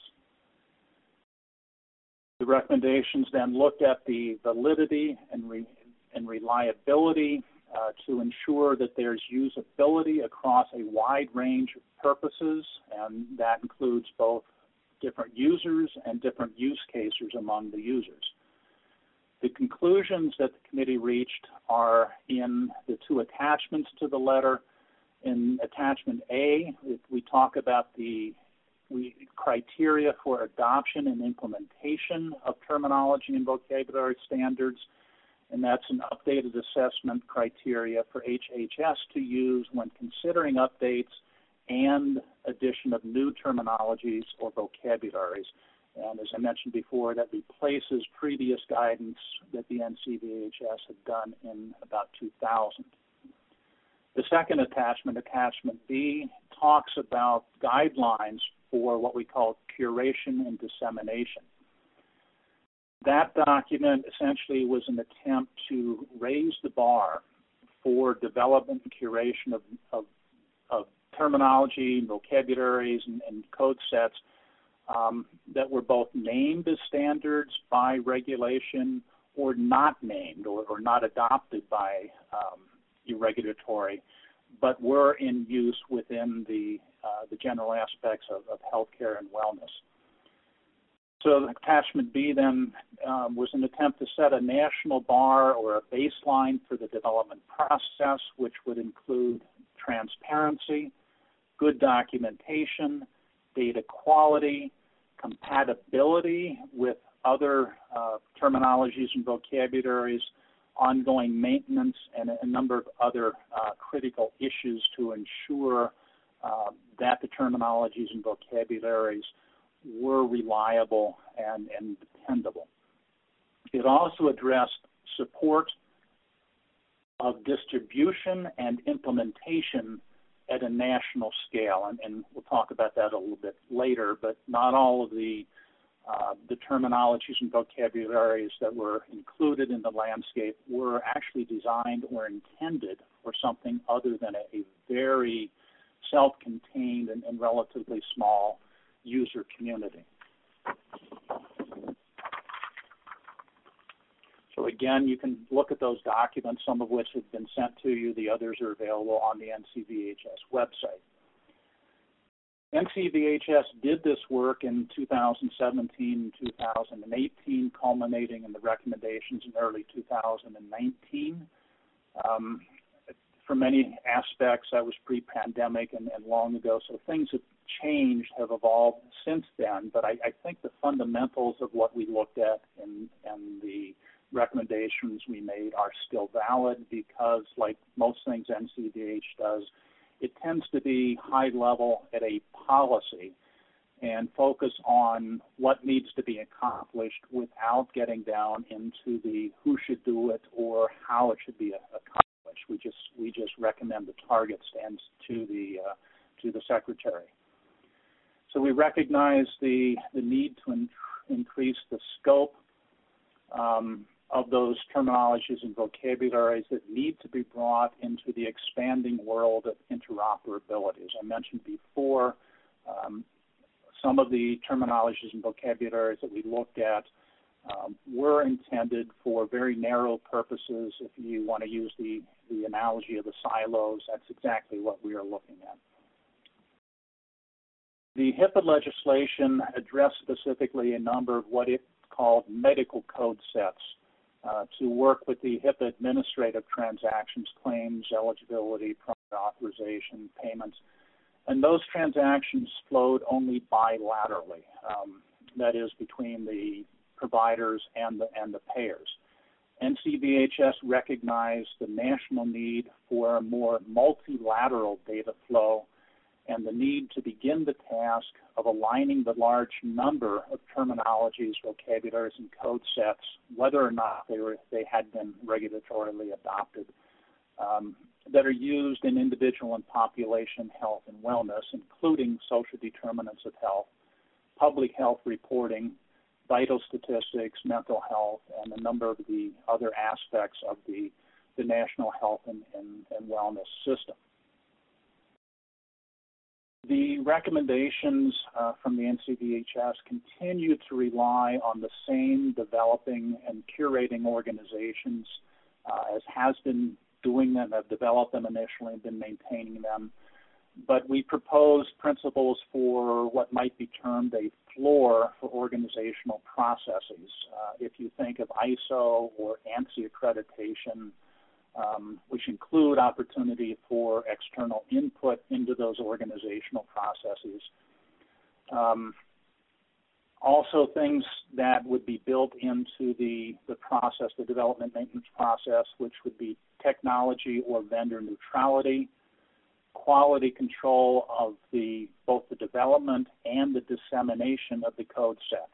Speaker 8: The recommendations then looked at the validity and reliability to ensure that there's usability across a wide range of purposes, and that includes both different users and different use cases among the users. The conclusions that the committee reached are in the 2 attachments to the letter. In attachment A, we talk about the criteria for adoption and implementation of terminology and vocabulary standards, and that's an updated assessment criteria for HHS to use when considering updates and addition of new terminologies or vocabularies. And as I mentioned before, that replaces previous guidance that the NCBHS had done in about 2000. The second attachment, attachment B, talks about guidelines for what we call curation and dissemination. That document essentially was an attempt to raise the bar for development and curation of terminology, vocabularies, and code sets that were both named as standards by regulation or not named or not adopted by regulatory, but were in use within the general aspects of healthcare and wellness. So attachment B then was an attempt to set a national bar or a baseline for the development process, which would include transparency, good documentation, data quality, compatibility with other terminologies and vocabularies, ongoing maintenance, and a number of other critical issues to ensure that the terminologies and vocabularies were reliable and dependable. It also addressed support of distribution and implementation at a national scale, and we'll talk about that a little bit later, but not all of the terminologies and vocabularies that were included in the landscape were actually designed or intended for something other than a very self-contained and relatively small user community. So again, you can look at those documents, some of which have been sent to you. The others are available on the NCBHS website. NCBHS did this work in 2017 and 2018, culminating in the recommendations in early 2019. For many aspects, that was pre-pandemic and long ago, so things have changed, have evolved since then, but I think the fundamentals of what we looked at and the recommendations we made are still valid because, like most things NCBH does, it tends to be high level at a policy and focus on what needs to be accomplished without getting down into the who should do it or how it should be accomplished. We just recommend the target stands to the Secretary. So we recognize the need to increase the scope of those terminologies and vocabularies that need to be brought into the expanding world of interoperability. As I mentioned before, some of the terminologies and vocabularies that we looked at were intended for very narrow purposes. If you want to use the analogy of the silos, that's exactly what we are looking at. The HIPAA legislation addressed specifically a number of what it called medical code sets to work with the HIPAA administrative transactions, claims, eligibility, prior authorization, payments. And those transactions flowed only bilaterally, that is between the providers and the payers. NCVHS recognized the national need for a more multilateral data flow and the need to begin the task of aligning the large number of terminologies, vocabularies, and code sets, whether or not they had been regulatorily adopted, that are used in individual and population health and wellness, including social determinants of health, public health reporting, vital statistics, mental health, and a number of the other aspects of the national health and wellness system. The recommendations from the NCVHS continue to rely on the same developing and curating organizations as has been doing them, have developed them initially and been maintaining them. But we propose principles for what might be termed a floor for organizational processes. If you think of ISO or ANSI accreditation, which include opportunity for external input into those organizational processes. Also things that would be built into the process, the development maintenance process, which would be technology or vendor neutrality, quality control of both the development and the dissemination of the code sets.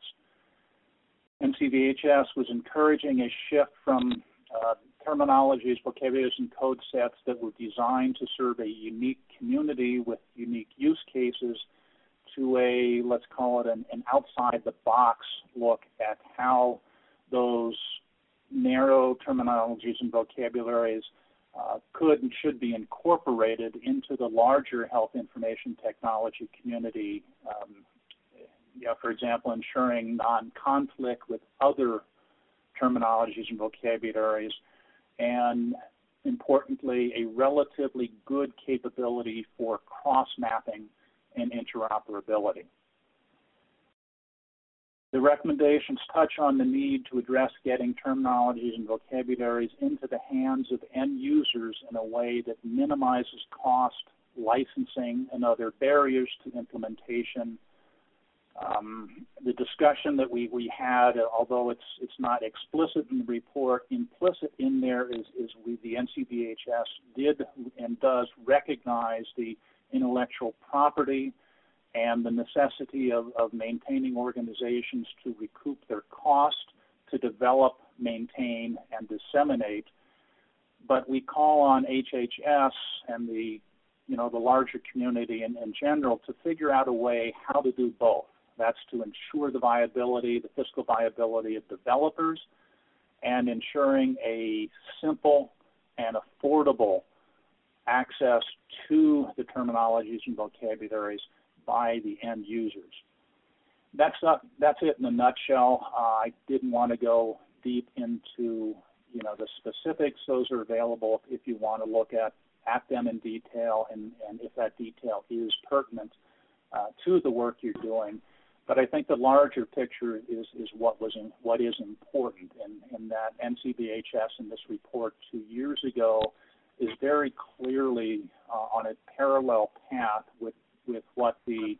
Speaker 8: NCVHS was encouraging a shift from terminologies, vocabularies, and code sets that were designed to serve a unique community with unique use cases to a, let's call it an outside-the-box look at how those narrow terminologies and vocabularies could and should be incorporated into the larger health information technology community. For example, ensuring non-conflict with other terminologies and vocabularies, and importantly, a relatively good capability for cross-mapping and interoperability. The recommendations touch on the need to address getting terminologies and vocabularies into the hands of end users in a way that minimizes cost, licensing, and other barriers to implementation. The discussion that we had, although it's not explicit in the report, implicit in there is the NCVHS did and does recognize the intellectual property and the necessity of maintaining organizations to recoup their cost, to develop, maintain, and disseminate. But we call on HHS and the larger community in general to figure out a way how to do both. That's to ensure the viability, the fiscal viability of developers, and ensuring a simple and affordable access to the terminologies and vocabularies by the end users. That's it in a nutshell. I didn't want to go deep into the specifics. Those are available if you want to look at them in detail, and if that detail is pertinent to the work you're doing. But I think the larger picture is what is important, and that NCVHS in this report 2 years ago is very clearly on a parallel path with what the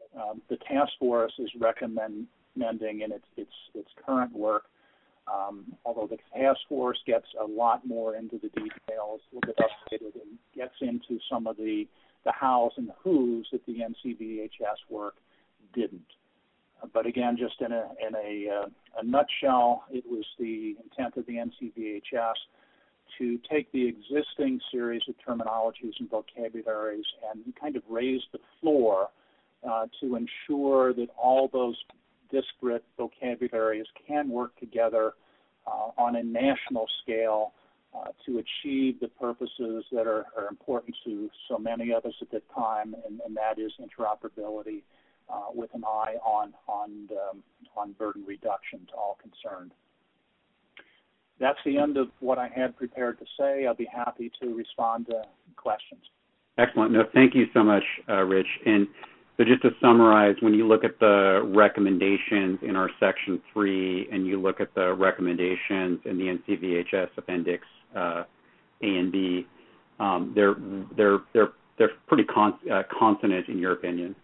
Speaker 8: task force is recommending in its current work. Although the task force gets a lot more into the details, a little bit updated, and gets into some of the hows and the whos that the NCVHS work didn't. But again, just in a nutshell, it was the intent of the NCVHS to take the existing series of terminologies and vocabularies and kind of raise the floor to ensure that all those disparate vocabularies can work together on a national scale to achieve the purposes that are important to so many of us at the time, and that is interoperability with an eye on burden reduction to all concerned. That's the end of what I had prepared to say. I'll be happy to respond to questions.
Speaker 3: Excellent. No, thank you so much, Rich. And so just to summarize, when you look at the recommendations in our Section 3 and you look at the recommendations in the NCVHS Appendix A and B, they're pretty consonant in your opinion.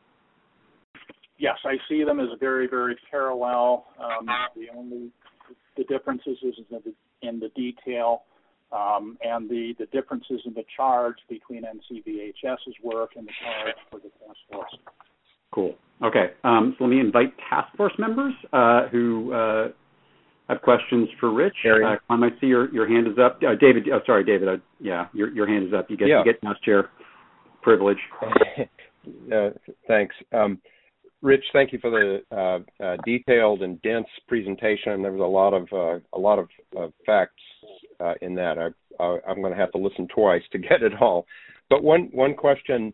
Speaker 8: Yes, I see them as very, very parallel. The differences is that in the detail and the differences in the charge between NCVHS's work and the charge for the task force.
Speaker 3: Cool. Okay. So let me invite task force members who have questions for Rich. Clem, I see your hand is up. David, sorry, David. Your hand is up. You get House Chair privilege.
Speaker 7: Thanks. Rich, thank you for the detailed and dense presentation. There was a lot of facts in that. I'm going to have to listen twice to get it all. But one question.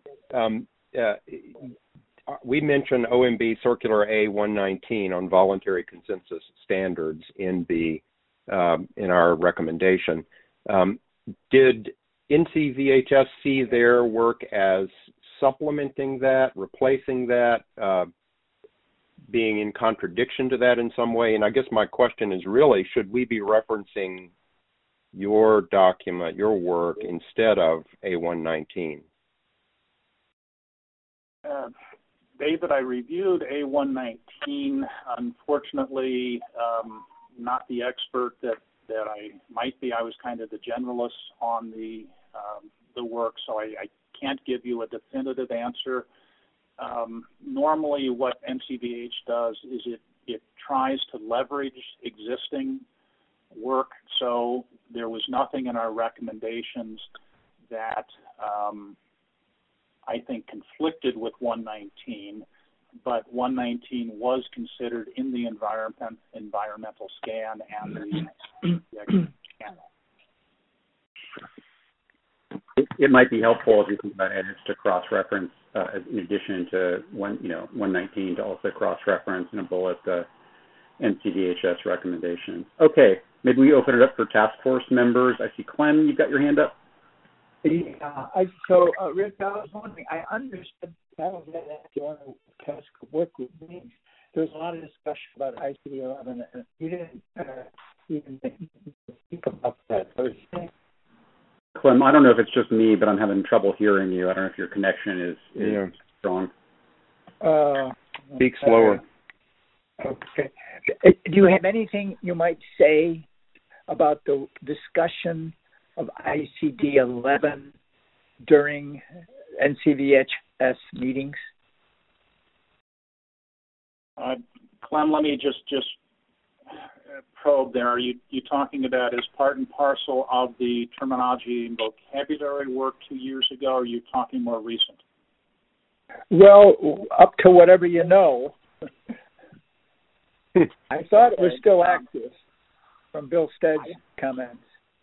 Speaker 7: We mentioned OMB Circular A119 on voluntary consensus standards in our recommendation. Did NCVHS see their work as supplementing that, replacing that, being in contradiction to that in some way? And I guess my question is really, should we be referencing your document, your work, instead of A119?
Speaker 8: David, I reviewed A119. Unfortunately, not the expert that I might be. I was kind of the generalist on the work, so I can't give you a definitive answer. Normally what NCVH does is it tries to leverage existing work, so there was nothing in our recommendations that I think conflicted with 119, but 119 was considered in the environmental scan and the channel.
Speaker 3: It might be helpful if you think about edits to cross-reference in addition to 119 to also cross-reference in a bullet the NCVHS recommendations. Okay, maybe we open it up for task force members. I see Clem, you've got your hand up.
Speaker 9: Rick, I was wondering, I understood that you want to task work with me. There was a lot of discussion about ICD-11, and you didn't even think about that.
Speaker 3: Clem, I don't know if it's just me, but I'm having trouble hearing you. I don't know if your connection is strong.
Speaker 7: Speak slower.
Speaker 9: Okay. Do you have anything you might say about the discussion of ICD-11 during NCVHS meetings?
Speaker 8: Clem, let me just probe there. Are you talking about as part and parcel of the terminology and vocabulary work 2 years ago, or are you talking more recent?
Speaker 9: Well, up to whatever you know. I thought it was still active from Bill Stead's comments.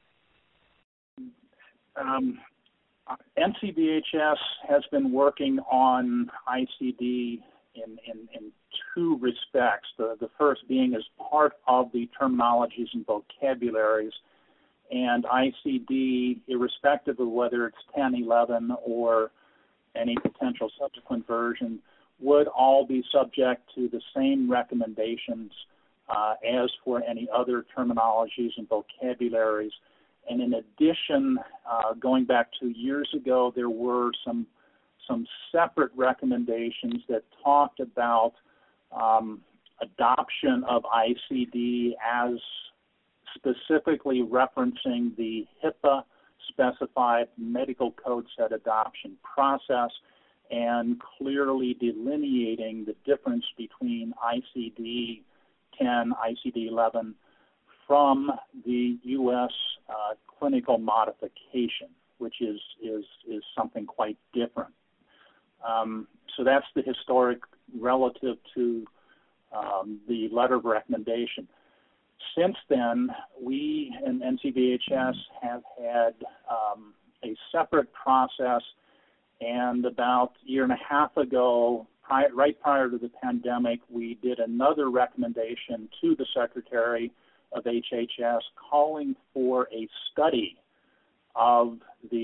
Speaker 8: NCVHS has been working on ICD in two respects. The first being as part of the terminologies and vocabularies, and ICD, irrespective of whether it's 10, 11, or any potential subsequent version, would all be subject to the same recommendations as for any other terminologies and vocabularies. And in addition, going back 2 years ago, there were some separate recommendations that talked about adoption of ICD as specifically referencing the HIPAA-specified medical code set adoption process and clearly delineating the difference between ICD-10, ICD-11 from the U.S. clinical modification, which is something quite different. So that's the historic relative to the letter of recommendation. Since then, we in NCVHS have had a separate process, and about a year and a half ago, right prior to the pandemic, we did another recommendation to the Secretary of HHS calling for a study of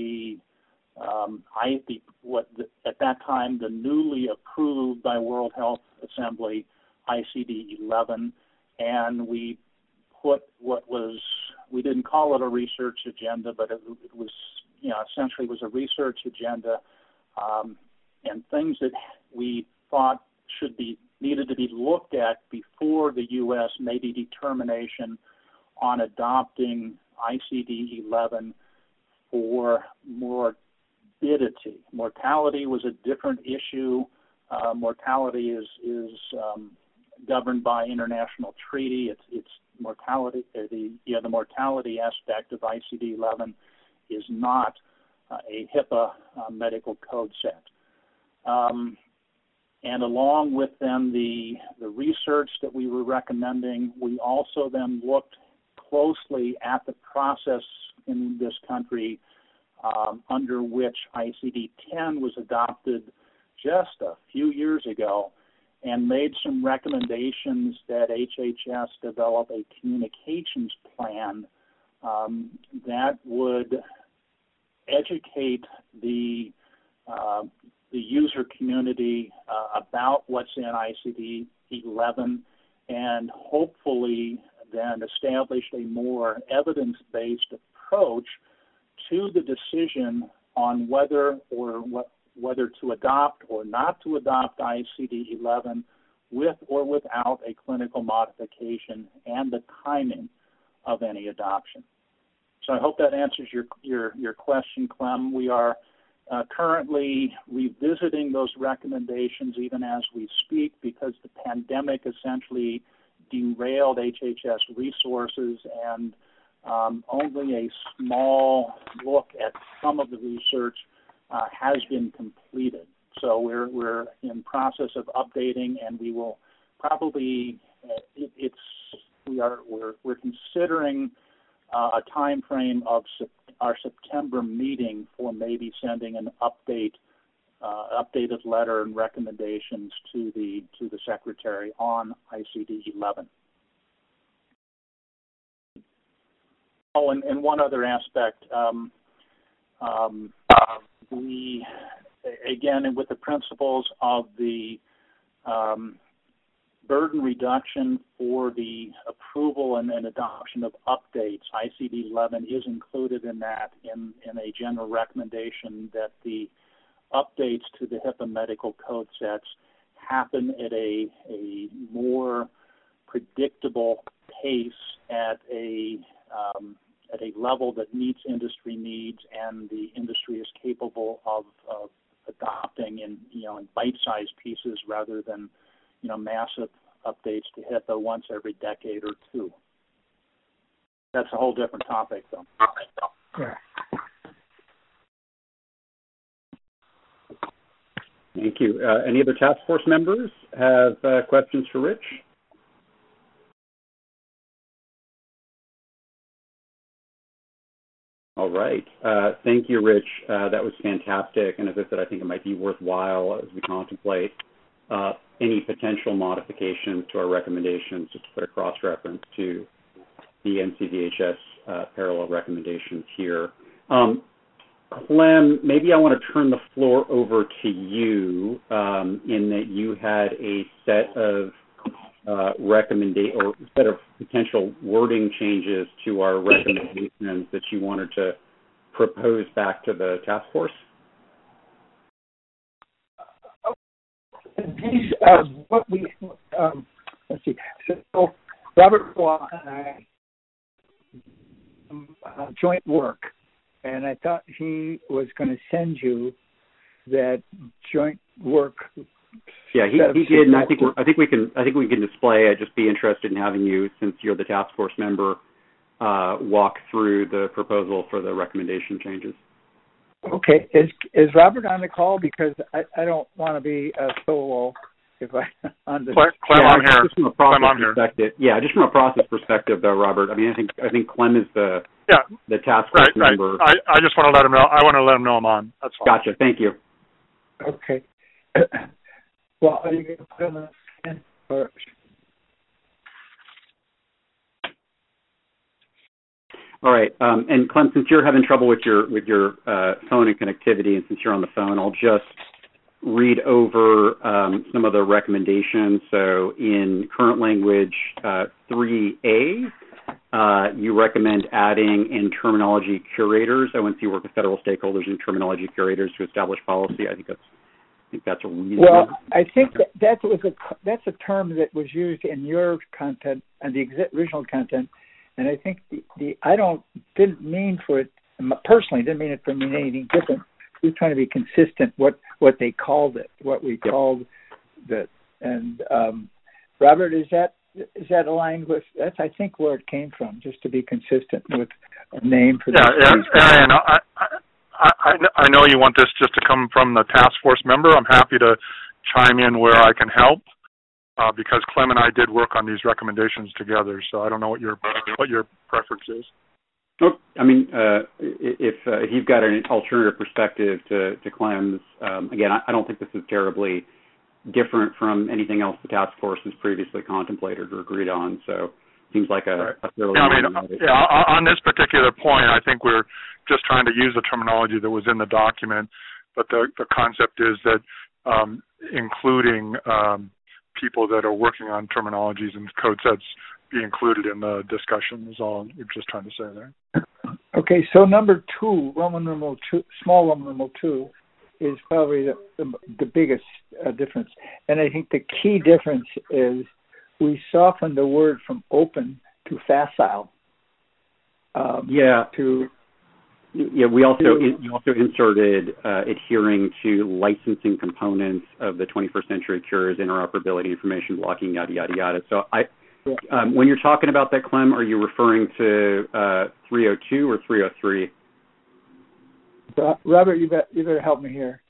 Speaker 8: at that time the newly approved by World Health Assembly ICD-11, and we put we didn't call it a research agenda, but it was essentially was a research agenda, and things that we thought needed to be looked at before the U.S. made a determination on adopting ICD-11 for morbidity. Mortality was a different issue. Mortality is governed by international treaty. It's mortality. The mortality aspect of ICD-11 is not a HIPAA medical code set. And along with then the research that we were recommending, we also then looked closely at the process in this country under which ICD-10 was adopted just a few years ago, and made some recommendations that HHS develop a communications plan that would educate the user community about what's in ICD-11, and hopefully then establish a more evidence-based approach to the decision on whether to adopt or not to adopt ICD-11 with or without a clinical modification, and the timing of any adoption. So I hope that answers your question, Clem. We are currently revisiting those recommendations even as we speak, because the pandemic essentially derailed HHS resources, and only a small look at some of the research has been completed. So we're in process of updating, and we will probably we're considering a time frame of our September meeting for maybe sending an updated letter and recommendations to the Secretary on ICD-11. Oh, and one other aspect. We, again, with the principles of the burden reduction for the approval and adoption of updates, ICD-11 is included in that in a general recommendation that the updates to the HIPAA medical code sets happen at a more predictable pace at a level that meets industry needs, and the industry is capable of adopting in bite-sized pieces rather than massive updates to HIPAA once every decade or two. That's a whole different topic, though.
Speaker 9: Yeah.
Speaker 3: Thank you. Any other task force members have questions for Rich? All right. Thank you, Rich. That was fantastic. And as I said, I think it might be worthwhile as we contemplate any potential modifications to our recommendations, just to put a cross-reference to the NCVHS parallel recommendations here. Clem, maybe I want to turn the floor over to you in that you had a set of set of potential wording changes to our recommendations that you wanted to propose back to the task force.
Speaker 9: These what we let's see. So Robert Waugh and I joint work, and I thought he was going to send you that joint work.
Speaker 3: Yeah, he did, and I think we can display it. Just be interested in having you, since you're the task force member, walk through the proposal for the recommendation changes.
Speaker 9: Okay, is Robert on the call? Because I don't want to be solo if I on the.
Speaker 10: Clem, I'm here.
Speaker 3: Just from a process perspective. Yeah, just from a process perspective, though, Robert. I mean, I think Clem is the task force member.
Speaker 10: Right. I just want to let him know. I want to let him know I'm on. That's fine.
Speaker 3: Gotcha. Thank you.
Speaker 9: Okay. Well, are you going to put on the stand or?
Speaker 3: All right, and Clem, since you're having trouble with your phone and connectivity, and since you're on the phone, I'll just read over some of the recommendations. So in current language 3A, you recommend adding in terminology curators. ONC work with federal stakeholders and terminology curators to establish policy. I think that's a reasonable.
Speaker 9: Well, I think that's a term that was used in your content and the original content, And I think didn't mean for it personally, didn't mean it to mean anything different. We're trying to be consistent what they called it, what we called that. And Robert, is that aligned with that's I think where it came from, just to be consistent with a name for
Speaker 10: Arian, I know you want this just to come from the task force member. I'm happy to chime in where I can help because Clem and I did work on these recommendations together. So I don't know what your preference is.
Speaker 3: Oh, I mean, if you've got an alternative perspective to Clem's, again, I don't think this is terribly different from anything else the task force has previously contemplated or agreed on. So it seems like a fairly...
Speaker 10: on this particular point, I think we're just trying to use the terminology that was in the document, but the concept is that including people that are working on terminologies and code sets be included in the discussion is all we're just trying to say there.
Speaker 9: Okay, so number 2, Roman numeral 2, small Roman numeral 2, is probably the biggest difference. And I think the key difference is we softened the word from open to facile.
Speaker 3: We also inserted adhering to licensing components of the 21st Century Cures, interoperability, information blocking, yada, yada, yada. So when you're talking about that, Clem, are you referring to 302 or 303?
Speaker 9: Robert, you better help me here.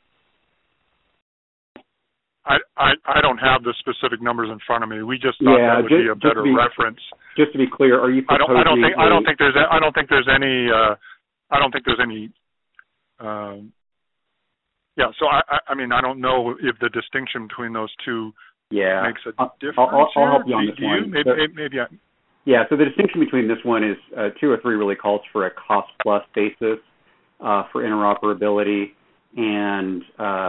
Speaker 10: I don't have the specific numbers in front of me. We just thought that would be a better reference.
Speaker 3: Just to be clear, are you proposing?
Speaker 10: I don't think there's any. So I mean, I don't know if the distinction between those two makes a difference.
Speaker 3: I'll help you on this one. So the distinction between this one is 203 really calls for a cost plus basis for interoperability, and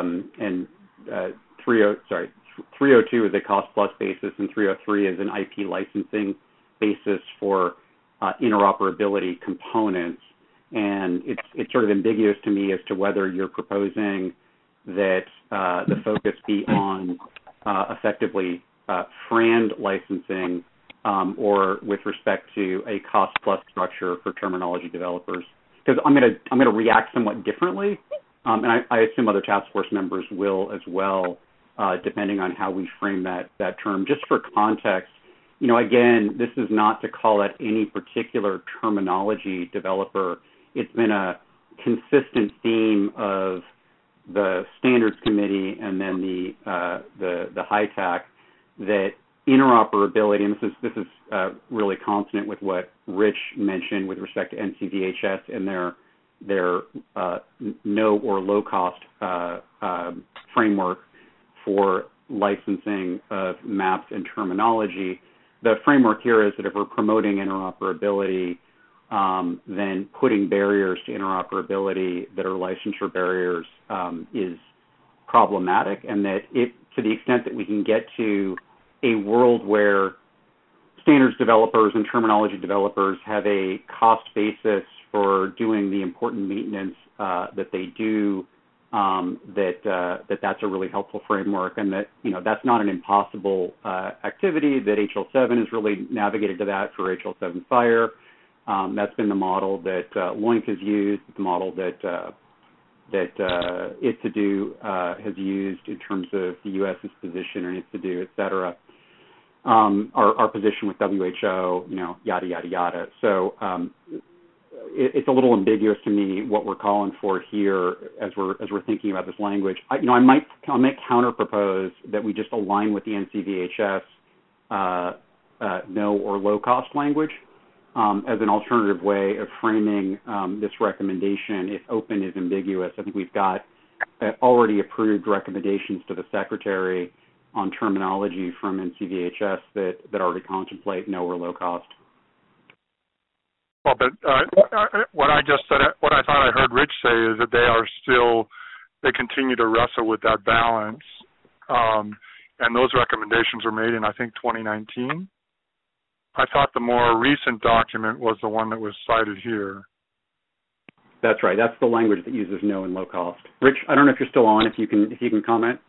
Speaker 3: 302 is a cost plus basis, and 303 is an IP licensing basis for interoperability components. And it's sort of ambiguous to me as to whether you're proposing that the focus be on effectively FRAND licensing or with respect to a cost plus structure for terminology developers. Because I'm gonna react somewhat differently, and I assume other task force members will as well, depending on how we frame that term. Just for context, again, this is not to call out any particular terminology developer. It's been a consistent theme of the standards committee and then the HITAC that interoperability, and this is really consonant with what Rich mentioned with respect to NCVHS and their no or low cost framework for licensing of maps and terminology. The framework here is that if we're promoting interoperability, then putting barriers to interoperability that are licensure barriers is problematic, and that to the extent that we can get to a world where standards developers and terminology developers have a cost basis for doing the important maintenance that they do, that's a really helpful framework, and that that's not an impossible activity. That HL7 has really navigated to that for HL7 Fire. That's been the model that Loink has used, the model that ITSADO has used in terms of the U.S.'s position in ITSADO, et cetera. Our position with WHO, yada, yada, yada. So it's a little ambiguous to me what we're calling for here as we're thinking about this language. I might counter propose that we just align with the NCVHS no or low cost language as an alternative way of framing this recommendation. If open is ambiguous, I think we've got already approved recommendations to the Secretary on terminology from NCVHS that already contemplate no or low cost.
Speaker 10: Well, but what I just said, what I thought I heard Rich say is that they continue to wrestle with that balance, and those recommendations were made in, I think, 2019. I thought the more recent document was the one that was cited here.
Speaker 3: That's right. That's the language that uses no and low cost. Rich, I don't know if you're still on. If you can comment.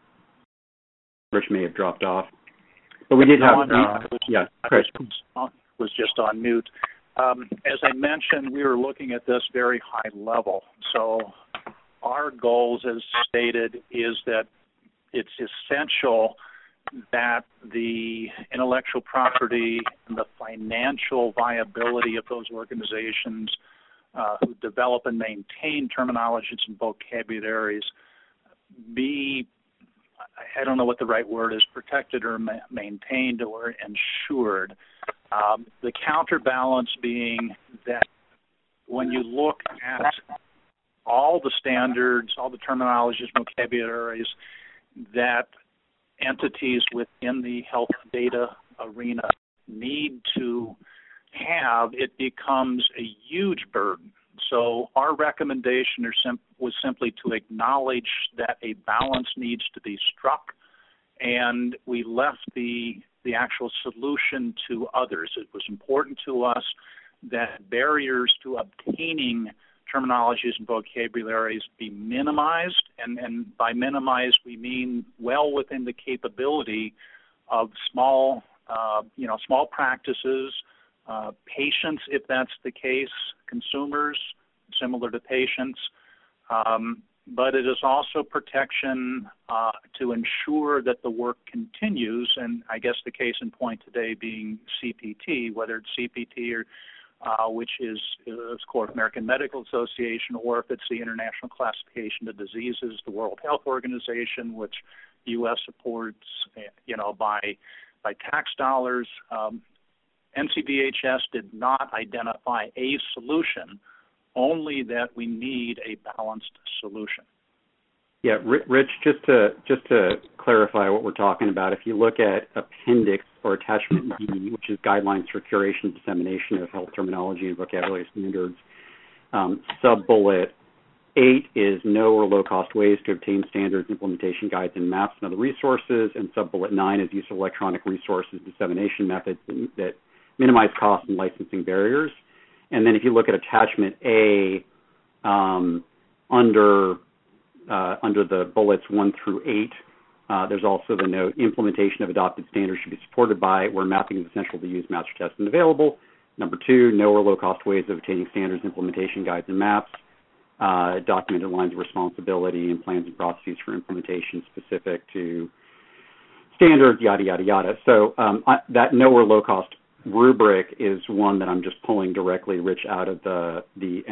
Speaker 3: Rich may have dropped off, but we did have. Chris.
Speaker 8: just on mute. As I mentioned, we were looking at this very high level. So our goals, as stated, is that it's essential that the intellectual property and the financial viability of those organizations who develop and maintain terminologies and vocabularies be, I don't know what the right word is, protected or maintained or ensured. The counterbalance being that when you look at all the standards, all the terminologies, vocabularies that entities within the health data arena need to have, it becomes a huge burden. So our recommendation was simply to acknowledge that a balance needs to be struck, and we left the actual solution to others. It was important to us that barriers to obtaining terminologies and vocabularies be minimized, and by minimized we mean well within the capability of small practices, patients, if that's the case, consumers, similar to patients, but it is also protection to ensure that the work continues, and I guess the case in point today being CPT, whether it's CPT or which is of course American Medical Association, or if it's the International Classification of Diseases, the World Health Organization, which the U.S. supports, by tax dollars. NCVHS did not identify a solution, only that we need a balanced solution.
Speaker 3: Yeah, Rich, just to clarify what we're talking about, if you look at Appendix or Attachment D, which is Guidelines for Curation and Dissemination of Health Terminology and Vocabulary Standards, sub-bullet 8 is no or low-cost ways to obtain standards, implementation guides, and maps and other resources, and sub-bullet 9 is use of electronic resources, dissemination methods that minimize costs and licensing barriers. And then if you look at Attachment A, under the bullets 1 through 8, there's also the note, implementation of adopted standards should be supported by, where mapping is essential to use master tests and available. Number 2, no or low-cost ways of obtaining standards, implementation guides, and maps. Documented lines of responsibility and plans and processes for implementation specific to standards, yada, yada, yada. So that no or low-cost rubric is one that I'm just pulling directly, Rich, out of the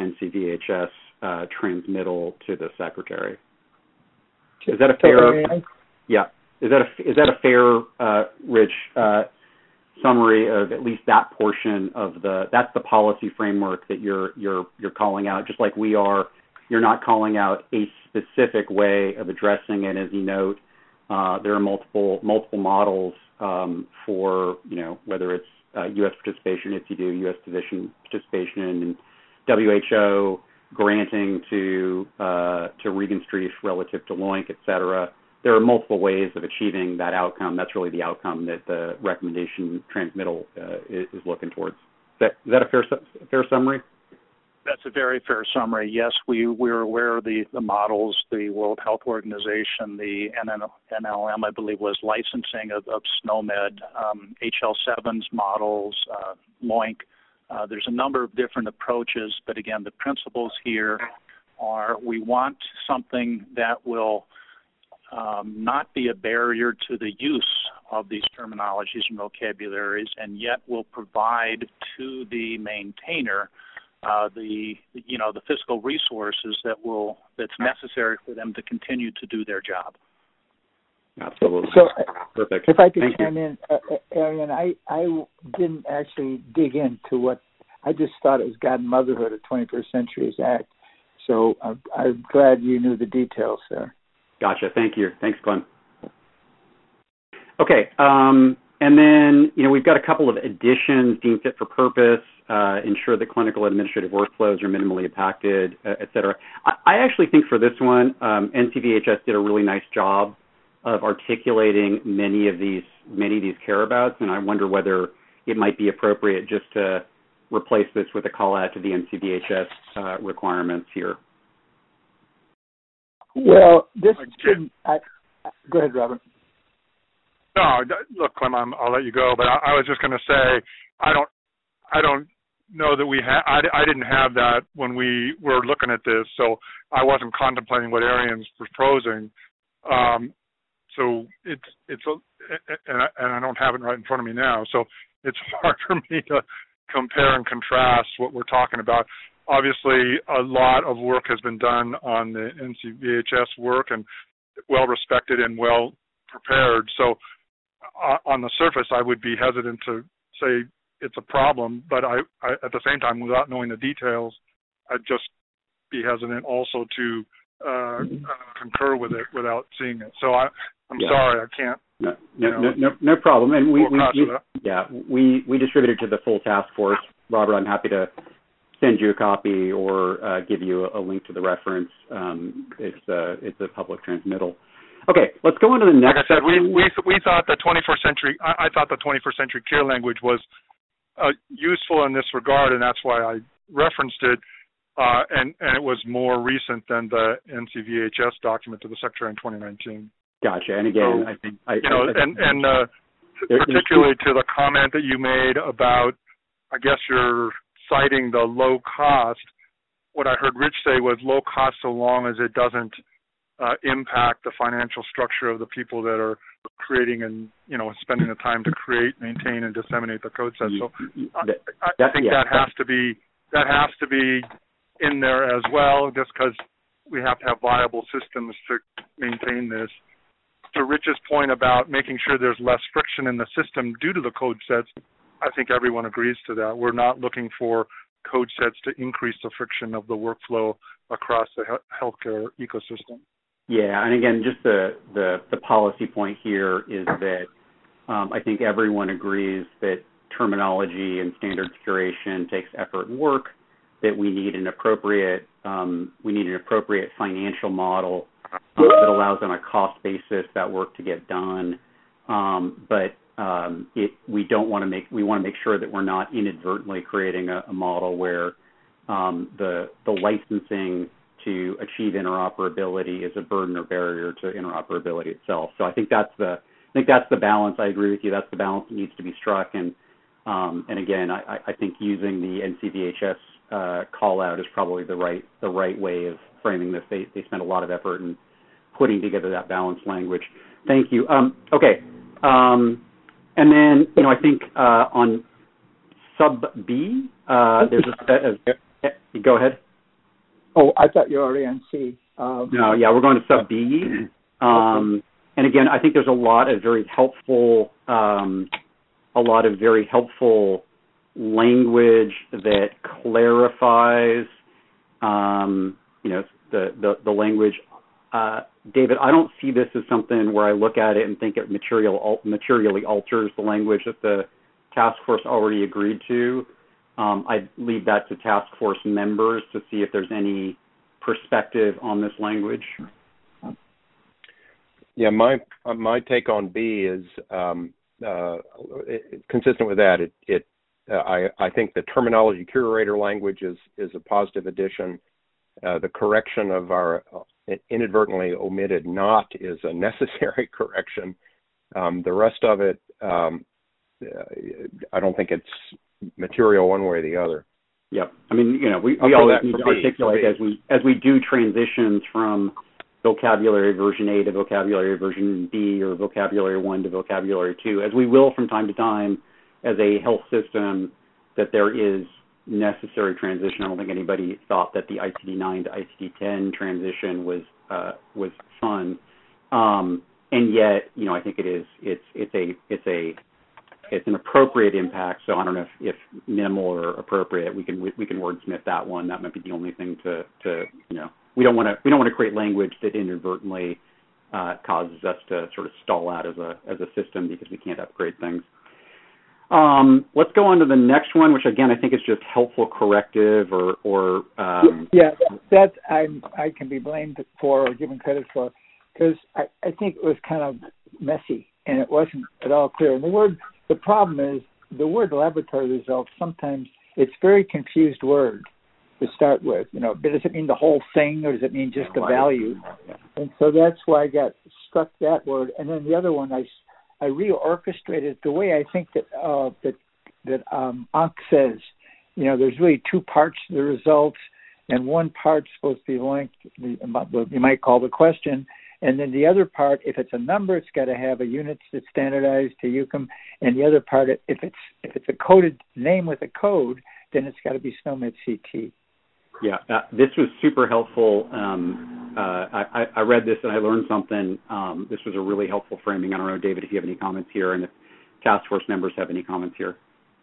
Speaker 3: NCVHS transmittal to the secretary. Is that a fair? Yeah. Is that a fair, Rich, summary of at least that portion of that's the policy framework that you're calling out, just like we are. You're not calling out a specific way of addressing it, as you note. There are multiple models for, whether it's U.S. participation, IFCD, U.S. physician participation, and WHO granting to Regenstrief relative to Loink, et cetera. There are multiple ways of achieving that outcome. That's really the outcome that the recommendation transmittal is looking towards. Is that a fair summary?
Speaker 8: That's a very fair summary. Yes, we're aware of the models, the World Health Organization, the NLM, I believe, was licensing of SNOMED, HL7's models, Loink. There's a number of different approaches, but again, the principles here are we want something that will not be a barrier to the use of these terminologies and vocabularies, and yet will provide to the maintainer the fiscal resources that's necessary for them to continue to do their job.
Speaker 3: Absolutely.
Speaker 9: So,
Speaker 3: perfect.
Speaker 9: If I could chime in, Arian, I didn't actually dig into what I just thought it was God and Motherhood, a 21st Centuries Act. So I'm glad you knew the details there.
Speaker 3: Gotcha. Thank you. Thanks, Glenn. Okay. And then, we've got a couple of additions deemed fit for purpose, ensure that clinical administrative workflows are minimally impacted, et cetera. I actually think for this one, NCVHS did a really nice job of articulating many of these care abouts, and I wonder whether it might be appropriate just to replace this with a call out to the NCVHS requirements here.
Speaker 9: Well, this shouldn't. Go ahead, Robert.
Speaker 10: No, look, Clem, I'll let you go, but I was just going to say, I don't I don't know that I didn't have that when we were looking at this, so I wasn't contemplating what Arian's proposing. So and I don't have it right in front of me now, so it's hard for me to compare and contrast what we're talking about. Obviously, a lot of work has been done on the NCVHS work, and well respected and well prepared. So on the surface, I would be hesitant to say it's a problem, but I at the same time, without knowing the details, I'd just be hesitant also to concur with it without seeing it. So I'm sorry, I can't.
Speaker 3: No problem. And we distribute it to the full task force. Robert, I'm happy to send you a copy or give you a link to the reference. It's a public transmittal. Okay, let's go on to the next.
Speaker 10: Like I said, we thought the 21st century. I thought the 21st century care language was useful in this regard, and that's why I referenced it. And it was more recent than the NCVHS document to the Secretary in 2019.
Speaker 3: Gotcha. And again, I think
Speaker 10: particularly to the comment that you made about, I guess you're citing the low cost. What I heard Rich say was low cost so long as it doesn't impact the financial structure of the people that are creating and spending the time to create, maintain, and disseminate the code set. So I think that has to be in there as well, just because we have to have viable systems to maintain this. To Rich's point about making sure there's less friction in the system due to the code sets, I think everyone agrees to that. We're not looking for code sets to increase the friction of the workflow across the healthcare ecosystem.
Speaker 3: Yeah, and again, just the policy point here is that I think everyone agrees that terminology and standards curation takes effort and work, that we need an appropriate financial model that allows on a cost basis that work to get done. But we want to make sure that we're not inadvertently creating a model where the licensing to achieve interoperability is a burden or barrier to interoperability itself. So I think that's the balance. I agree with you. That's the balance that needs to be struck. And again, I think using the NCVHS call out is probably the right way of framing this. They spent a lot of effort in putting together that balanced language. Thank you. Okay. And then I think on sub B, there's a set of. Go ahead.
Speaker 9: Oh, I thought you were already on C.
Speaker 3: No, yeah, we're going to sub B. And again, I think there's a lot of very helpful language that clarifies, the language. David, I don't see this as something where I look at it and think it materially alters the language that the task force already agreed to. I'd leave that to task force members to see if there's any perspective on this language.
Speaker 7: Yeah, my take on B is consistent with that. I think the terminology curator language is a positive addition. The correction of our inadvertently omitted not is a necessary correction. The rest of it, I don't think it's material one way or the other.
Speaker 3: Yep. I mean, we always need to articulate as we do transitions from vocabulary version A to vocabulary version B or vocabulary 1 to vocabulary 2, as we will from time to time as a health system, that there is necessary transition. I don't think anybody thought that the ICD-9 to ICD-10 transition was fun. And yet, I think it is. It's an appropriate impact. So I don't know if minimal or appropriate. We can wordsmith that one. That might be the only thing to we don't want to create language that inadvertently causes us to sort of stall out as a system because we can't upgrade things. Let's go on to the next one, which again I think is just helpful corrective or
Speaker 9: yeah, that I can be blamed for or given credit for, because I think it was kind of messy and it wasn't at all clear. And the problem is the word laboratory results, sometimes it's a very confused word to start with. Does it mean the whole thing or does it mean just the value? And so that's why I got struck that word. And then the other one, I reorchestrated the way I think that that Ankh says. There's really two parts to the results, and one part's supposed to be linked, you might call the question, and then the other part, if it's a number, it's got to have a unit that's standardized to UCOM, and the other part, if it's a coded name with a code, then it's got to be SNOMED CT.
Speaker 3: Yeah, this was super helpful. I read this and I learned something. This was a really helpful framing. I don't know, David, if you have any comments here, and if task force members have any comments here.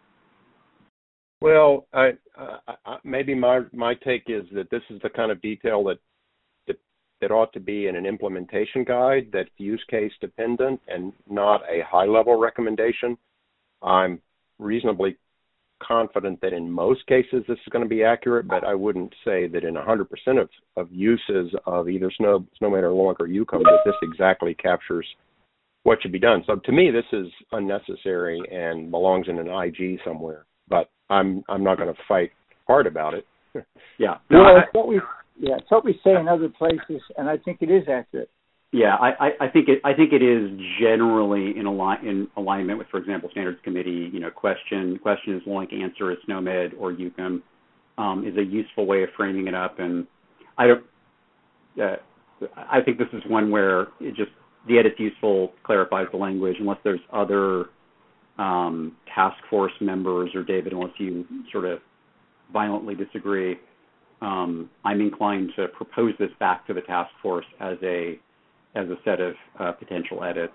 Speaker 7: Well, maybe my take is that this is the kind of detail that ought to be in an implementation guide that's use case dependent and not a high-level recommendation. I'm reasonably confident that in most cases this is going to be accurate, but I wouldn't say that in 100% of uses of either SNOMED or LOINC or UCOM that this exactly captures what should be done. So to me, this is unnecessary and belongs in an IG somewhere. But I'm not going to fight hard about it.
Speaker 3: Yeah.
Speaker 9: No, it's what we say in other places, and I think it is accurate.
Speaker 3: Yeah, I think it is generally in alignment with, for example, standards committee. Question is LOINC, answer is SNOMED or UCOM is a useful way of framing it up, and I think this is one where the edit's useful, clarifies the language, unless there's other task force members, or David, unless you sort of violently disagree, I'm inclined to propose this back to the task force as a set of potential edits.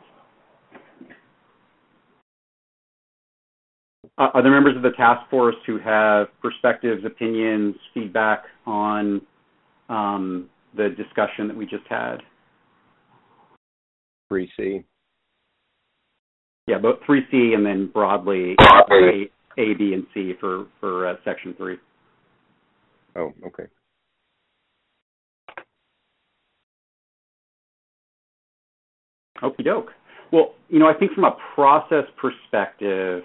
Speaker 3: Are there members of the task force who have perspectives, opinions, feedback on the discussion that we just had?
Speaker 7: 3C.
Speaker 3: Yeah, both 3C and then broadly A, B, and C for Section 3.
Speaker 7: Oh, okay.
Speaker 3: Okie doke. Well, I think from a process perspective,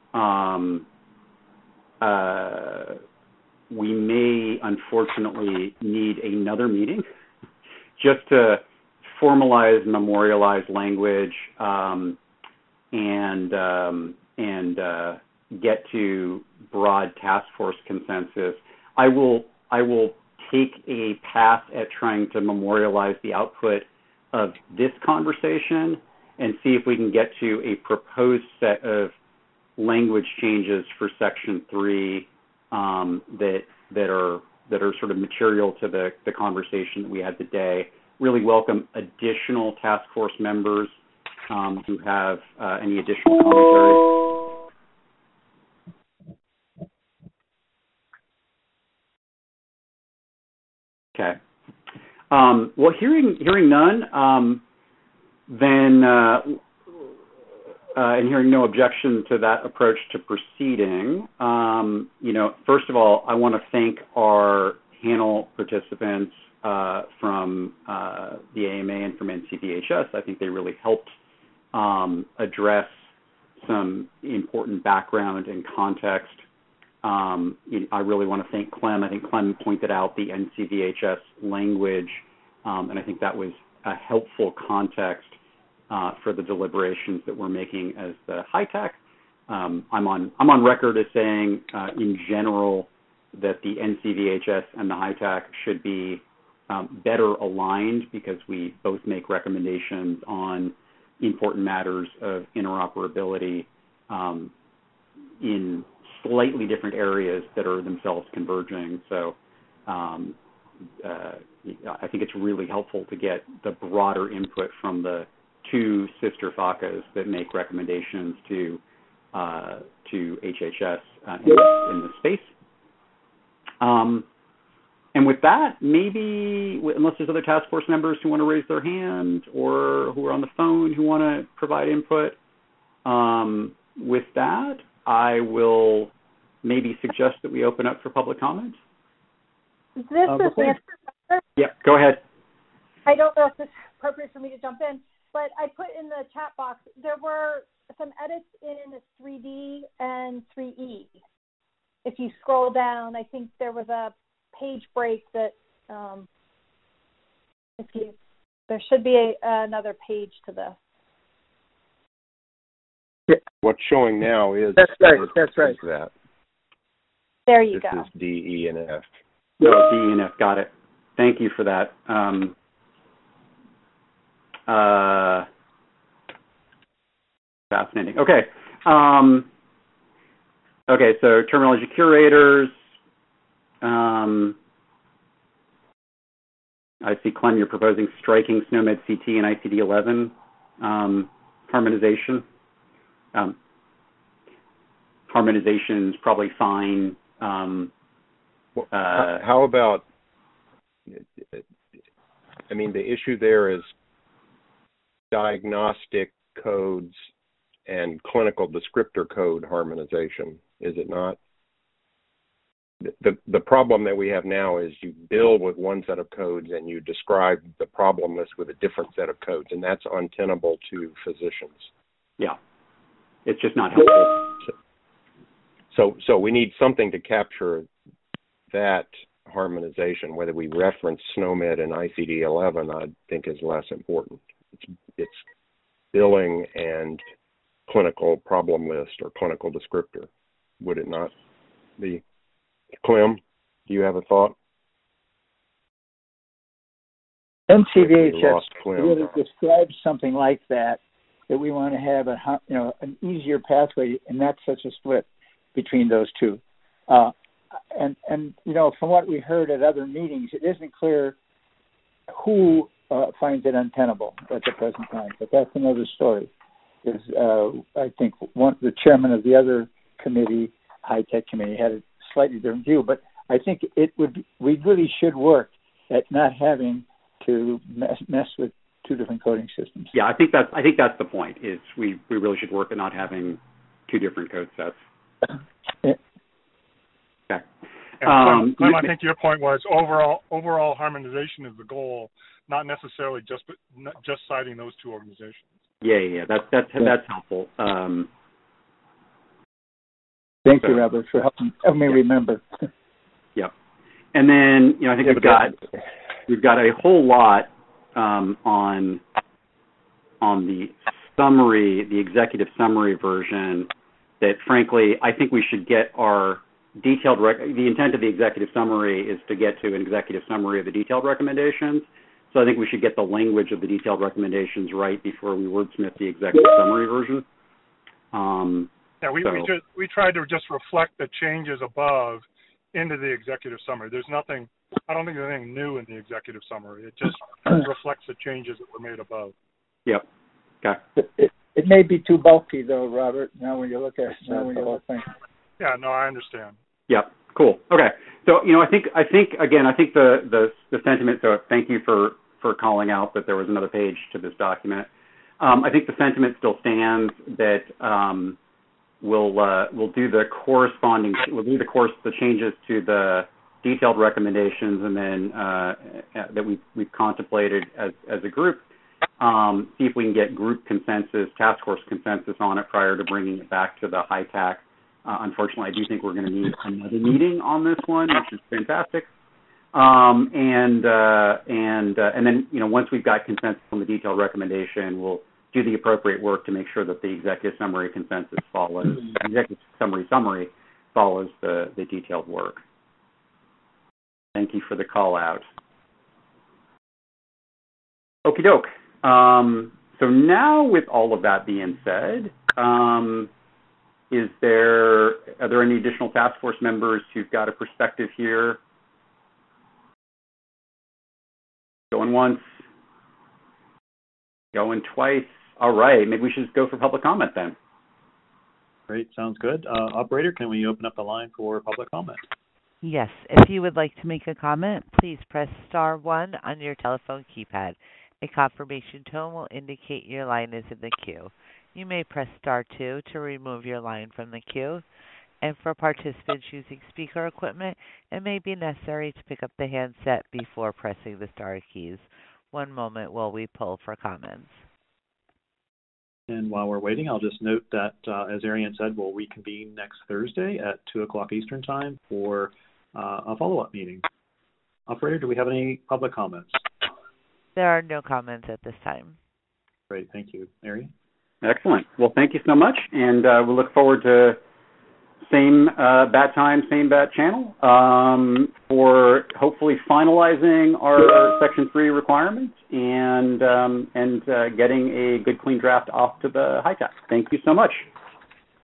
Speaker 3: we may unfortunately need another meeting just to formalize, memorialize language, and get to broad task force consensus. I will take a pass at trying to memorialize the output of this conversation and see if we can get to a proposed set of language changes for Section 3 that are sort of material to the conversation that we had today. Really welcome additional task force members who have any additional commentary. Okay. Well, hearing none, then and hearing no objection to that approach to proceeding, first of all, I want to thank our panel participants from the AMA and from NCVHS. I think they really helped address some important background and context. I really want to thank Clem. I think Clem pointed out the NCVHS language, and I think that was a helpful context for the deliberations that we're making as the HITAC. I'm on record as saying, in general, that the NCVHS and the HITAC should be better aligned because we both make recommendations on important matters of interoperability in slightly different areas that are themselves converging. So I think it's really helpful to get the broader input from the two sister FACAs that make recommendations to HHS in this space. And with that, maybe, unless there's other task force members who want to raise their hand or who are on the phone who want to provide input, with that, I will maybe suggest that we open up for public comment.
Speaker 5: This is Nancy.
Speaker 3: Yeah, go ahead.
Speaker 5: I don't know if it's appropriate for me to jump in, but I put in the chat box, there were some edits in 3D and 3E. If you scroll down, I think there was a page break that there should be another page to this.
Speaker 7: What's showing now is
Speaker 9: That's right.
Speaker 7: Is that.
Speaker 5: There you
Speaker 7: This
Speaker 5: go.
Speaker 7: is D, E, and F.
Speaker 3: No, D, E, and F. Got it. Thank you for that. Fascinating. Okay. Okay, so terminology curators. I see, Clem, you're proposing striking SNOMED CT and ICD-11 harmonization. Harmonization is probably fine.
Speaker 7: How about, I mean, the issue there is diagnostic codes and clinical descriptor code harmonization, is it not? The problem that we have now is you bill with one set of codes and you describe the problem list with a different set of codes, and that's untenable to physicians.
Speaker 3: Yeah, it's just not helpful.
Speaker 7: So we need something to capture that harmonization. Whether we reference SNOMED and ICD-11, I think is less important. It's billing and clinical problem list or clinical descriptor. Would it not be? Clem, do you have a thought?
Speaker 9: NCVHS really describes something like that we want to have an easier pathway, and not such a split between those two. And from what we heard at other meetings, it isn't clear who finds it untenable at the present time. But that's another story. Because I think the chairman of the other committee, high-tech committee, had a slightly different view. But I think we really should work at not having to mess with two different coding systems.
Speaker 3: Yeah, I think that's the point. Is we really should work at not having two different code sets. Okay.
Speaker 10: Clem, I think your point was overall harmonization is the goal, not necessarily just citing those two organizations.
Speaker 3: Yeah. That's helpful.
Speaker 9: Thank you, Robert, for helping me remember.
Speaker 3: Yep. And then I think we've got a whole lot on the summary, the executive summary version. That frankly, I think we should get our detailed. The intent of the executive summary is to get to an executive summary of the detailed recommendations. So I think we should get the language of the detailed recommendations right before we wordsmith the executive summary version.
Speaker 10: We tried to just reflect the changes above into the executive summary. There's nothing. I don't think there's anything new in the executive summary. It just reflects the changes that were made above.
Speaker 3: Yep. Okay.
Speaker 9: It may be too bulky, though, Robert. Now when you look at the whole thing.
Speaker 10: Yeah. No, I understand.
Speaker 3: Yep. Cool. Okay. So I think the sentiment. So thank you for calling out that there was another page to this document. I think the sentiment still stands that we'll do the changes to the detailed recommendations, and then that we've contemplated as a group. See if we can get group consensus, task force consensus on it prior to bringing it back to the HITAC. Unfortunately, I do think we're going to need another meeting on this one, which is fantastic. And then once we've got consensus on the detailed recommendation, we'll do the appropriate work to make sure that the executive summary consensus follows, executive summary follows the detailed work. Thank you for the call out. Okie doke. So now, with all of that being said, are there any additional task force members who've got a perspective here? Going once, going twice. All right, maybe we should just go for public comment then.
Speaker 2: Great, sounds good. Operator, can we open up the line for public comment?
Speaker 1: Yes, if you would like to make a comment, please press star 1 on your telephone keypad. A confirmation tone will indicate your line is in the queue. You may press star 2 to remove your line from the queue. And for participants using speaker equipment, it may be necessary to pick up the handset before pressing the star keys. One moment while we poll for comments.
Speaker 2: And while we're waiting, I'll just note that, as Arian said, we'll reconvene next Thursday at 2 o'clock Eastern Time for a follow-up meeting. Operator, do we have any public comments?
Speaker 1: There are no comments at this time.
Speaker 2: Great, thank you. Arian?
Speaker 3: Excellent. Well, thank you so much, and we look forward to same bat time, same bat channel for hopefully finalizing our Section 3 requirements and getting a good, clean draft off to the HITAC. Thank you so much.